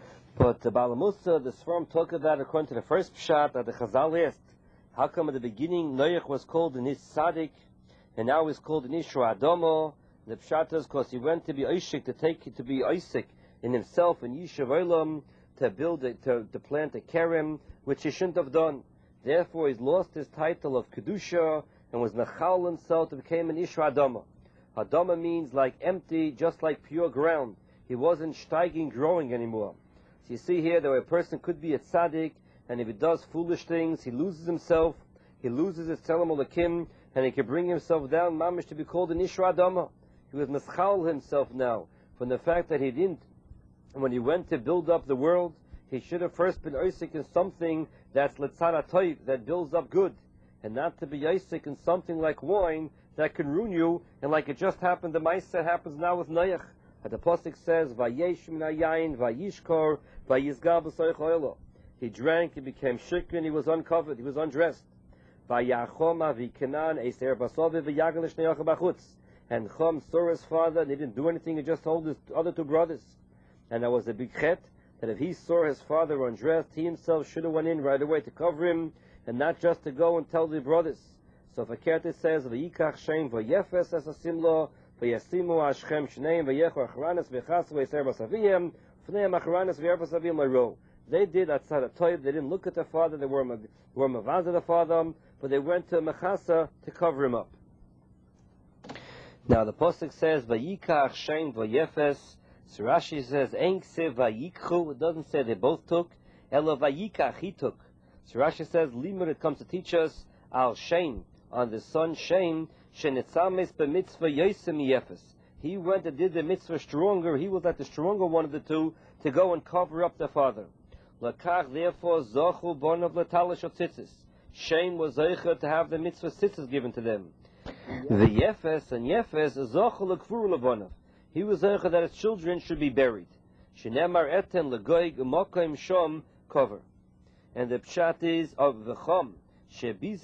But the Baal Musa, the Sforim talk about according to the first Pshat that the Chazal asked, how come at the beginning Noach was called an Ish Tzaddik, and now he's called an Ishu Adama? The Pshat is because he went to be Isaac, to be Isaac in himself, in Yishuv Olam, to build it, to plant a Kerem, which he shouldn't have done. Therefore he's lost his title of Kedusha, and was Nachal himself, and became an Ishu Adama. Adama means like empty, just like pure ground. He wasn't steiging, growing anymore. So you see here that a person could be a tzaddik, and if he does foolish things, he loses himself, he loses his tzelem olakim, and he can bring himself down, mamish, to be called an Ishu Adama. He was meschal himself now, from the fact that he didn't, when he went to build up the world, he should have first been Isaac in something that's letzara toiv, that builds up good, and not to be Isaac in something like wine, that can ruin you, and like it just happened, the Maisa happens now with Noach. The Pasuk says, Vayesh min hayayin, vayishkor, vayizgar b'soich oilo. He drank, he became shikrin, he was uncovered, he was undressed. Vayachom avikenan, eser basovi, v'yagal l'shnei bachutz. And Chom saw his father, and he didn't do anything, he just told his other two brothers. And there was a big chet, that if he saw his father undressed, he himself should have went in right away to cover him, and not just to go and tell the brothers. So if a Kertis says, V'yikach Shem v'yefes es asimlo, v'yasimu ashchem shneim v'yechu acharanis v'chasu v'yeser basaviyem, v'neim acharanis v'yerbas aviyem l'ro. They did atzad toiv, they didn't look at their father, they were mavaz of the father, but they went to Mechasa to cover him up. Now the Pasuk says, V'yikach Shem v'yefes, so Rashi says, Ein ksiv v'yikchu, it doesn't say they both took, Elo v'yikach, he took. So Rashi says, Limud, it comes to teach us, Al Shem, on the son Shem, shenitzames b'mitzvah yosem yefes. He went and did the mitzvah stronger. He was like the stronger one of the two to go and cover up the father. Lakach, therefore, zochu bonav latalish of tzitzis. Shem was zeicha to have the mitzvah tzitzis given to them. The yefes and yefes zochu lekfuru lebonav. He was zeicha that his children should be buried. Shenemar eten legoig umokaim shom cover. And the pshat is of the chom. It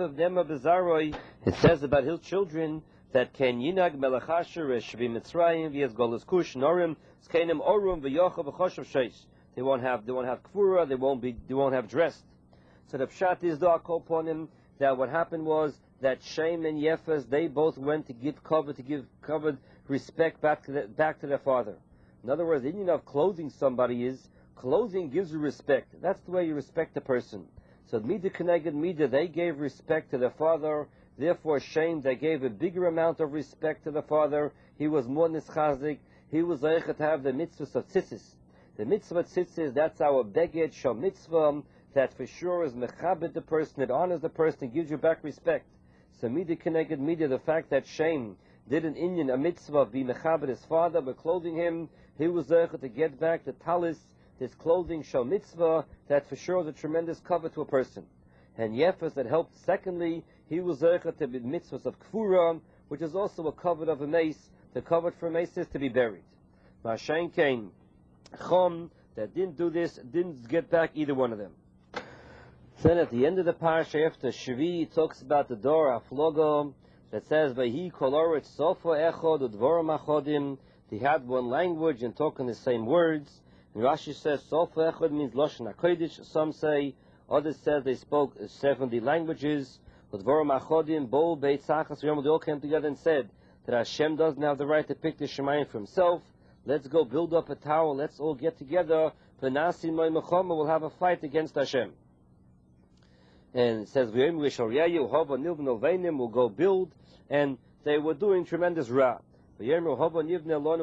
says about his children that Ken Yinag Melachasher Shvi Mitzrayim V'Yez Golas Kush Norim Skenim Orum V'Yochav V'Choshav Sheish. They won't have kfura. They won't have dressed. So the pshat is upon him that what happened was that Shem and Yefes, they both went to give covered respect back to their father. In other words, the meaning of clothing somebody is clothing gives you respect. That's the way you respect a person. So Midah Keneged Midah, they gave respect to their father. Therefore, Shem, they gave a bigger amount of respect to the father. He was more nischazik. He was zeicha to have the mitzvahs of tzitzis. The mitzvah of tzitzis, that's our beged shom mitzvah, that for sure is mechabed the person, it honors the person, gives you back respect. So Midah Keneged Midah, the fact that Shem did an Indian a mitzvah of being mechaber his father by clothing him, he was zeicha to get back the talis, this clothing shal mitzvah, that for sure is a tremendous cover to a person. And yefes that helped. Secondly, he was zeicha to be mitzvahs of kfura, which is also a cover of a mace. The cover for a mace is to be buried. Mashen came Chom that didn't do this, didn't get back either one of them. Then at the end of the parsha, after Shvi, he talks about the Dor HaFlogo that says, "Vayhi koloret sofa echod udvorim achodim." They had one language and talking the same words. And Rashi says sofa echod means Lashon HaKodesh. Some say, others said they spoke 70 languages. Udvorim achodim, Bo Beit Tzachas Yom, they all came together and said that Hashem doesn't have the right to pick the Shemayim for himself. Let's go build up a tower. Let's all get together. We'll have a fight against Hashem. And it says, we'll go build, and they were doing tremendous ra. We'll go out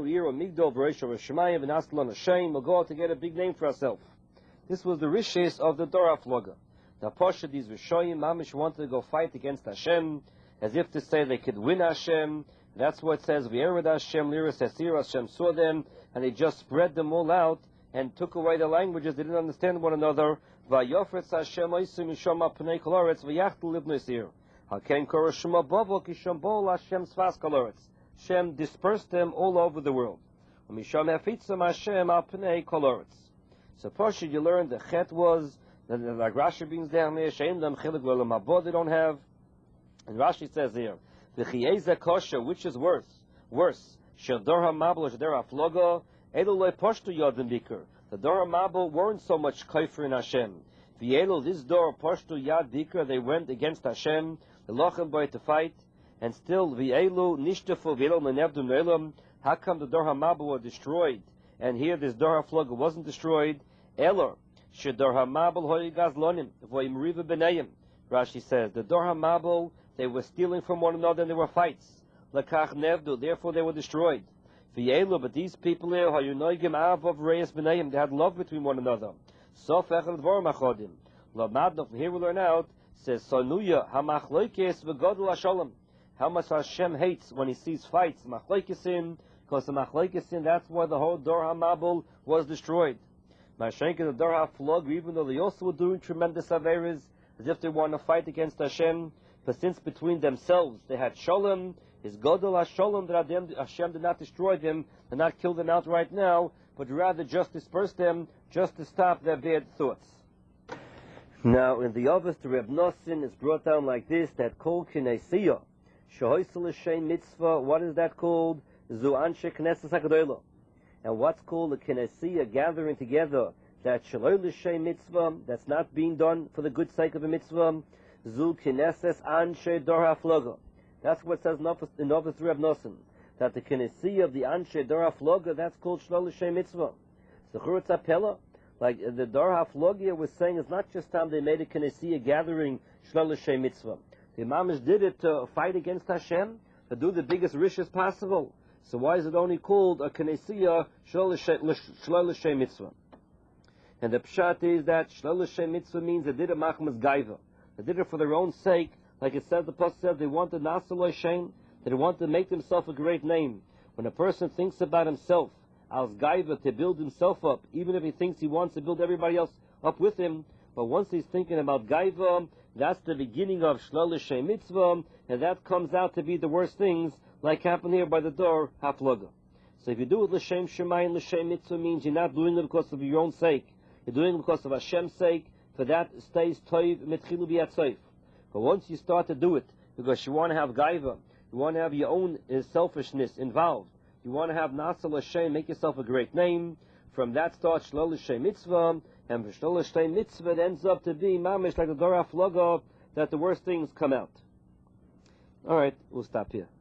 to get a big name for ourselves. This was the rishes of the Dor HaFloga. The Pasha, these Rishoyim, Mamish wanted to go fight against Hashem, as if to say they could win Hashem. That's what it says, Hashem saw them, and they just spread them all out, and took away the languages. They didn't understand one another. Hashem dispersed them all over the world. So first you learn the chet was, like Rashi brings down there, they don't have. And Rashi says here, the chiyeza kosher, which is worse, shador hamabel or shador hafloga, elulei poshtu yodim bikr. The Dor HaMabel weren't so much kaifer in Hashem. V'yelu, this Dor poshtu yad bikr, they went against Hashem, the lochem boy to fight, and still v'yelu nishtafu v'yelu menevdum ne'elam. How come the Dor HaMabel were destroyed, and here this Dor HaFloga wasn't destroyed? Elor shador hamabel hoyigaz lonim v'yimriva b'neiim. Rashi says the Dor HaMabel, they were stealing from one another, and there were fights. Lakach nevdu, therefore they were destroyed. But these people here, they had love between one another. Here we learn out, says how much Hashem hates when he sees fights. Because the Machlaikisin, that's why the whole Dor HaMabel was destroyed. Mashenka, the Dor HaFlog, even though they also were doing tremendous averas, as if they want to fight against Hashem, but since between themselves they had Shalom, his Godel HaShalom, that Hashem did not destroy them, and not kill them out right now, but rather just disperse them, just to stop their bad thoughts. Now, in the Ovis, the Reb Nosson is brought down like this, that Kol Kinesiyah, Shehoisel L'Shem Mitzvah, what is that called? Zu Anshe Knesset HaGedolah. And what's called a Kinesiyah, gathering together, that Shaloi L'Shem Mitzvah, that's not being done for the good sake of a mitzvah, Zu Knesset Anshe Dor HaFloga. That's what it says in Ovis Reb Nosson, that the Kinesiyah of the Anshe Dor HaFloga, that's called Shaloi L'Shem Mitzvah. Zechur Tzapela, like the Dor HaFloga was saying, it's not just time they made a Kinesiyah gathering Shaloi L'Shem Mitzvah. The Imamish did it to fight against Hashem, to do the biggest rishes possible. So why is it only called a Kinesiyah Shaloi L'Shem Mitzvah? And the pshat is that Shaloi L'Shem Mitzvah means they did it machmas gaiva. They did it for their own sake. Like it says, the Pasuk says, they wanted Nasa L'Shem, they wanted to make themselves a great name. When a person thinks about himself, as gaiva, to build himself up, even if he thinks he wants to build everybody else up with him, but once he's thinking about gaiva, that's the beginning of Shaloi L'Shem Mitzvah, and that comes out to be the worst things, like happened here by the Dor HaFloga. So if you do it L'Shem Shemayim, L'Shem Mitzvah means you're not doing it because of your own sake. You're doing it because of Hashem's sake, for that stays toiv mitchilu b'yatzoif. But once you start to do it, because you want to have gaiva, you want to have your own selfishness involved, you want to have Nasa L'Shem, make yourself a great name, from that starts Shaloi L'Shem Mitzvah, and for Shaloi L'Shem Mitzvah it ends up to be mamish like the Dor HaFloga, that the worst things come out. Alright, we'll stop here.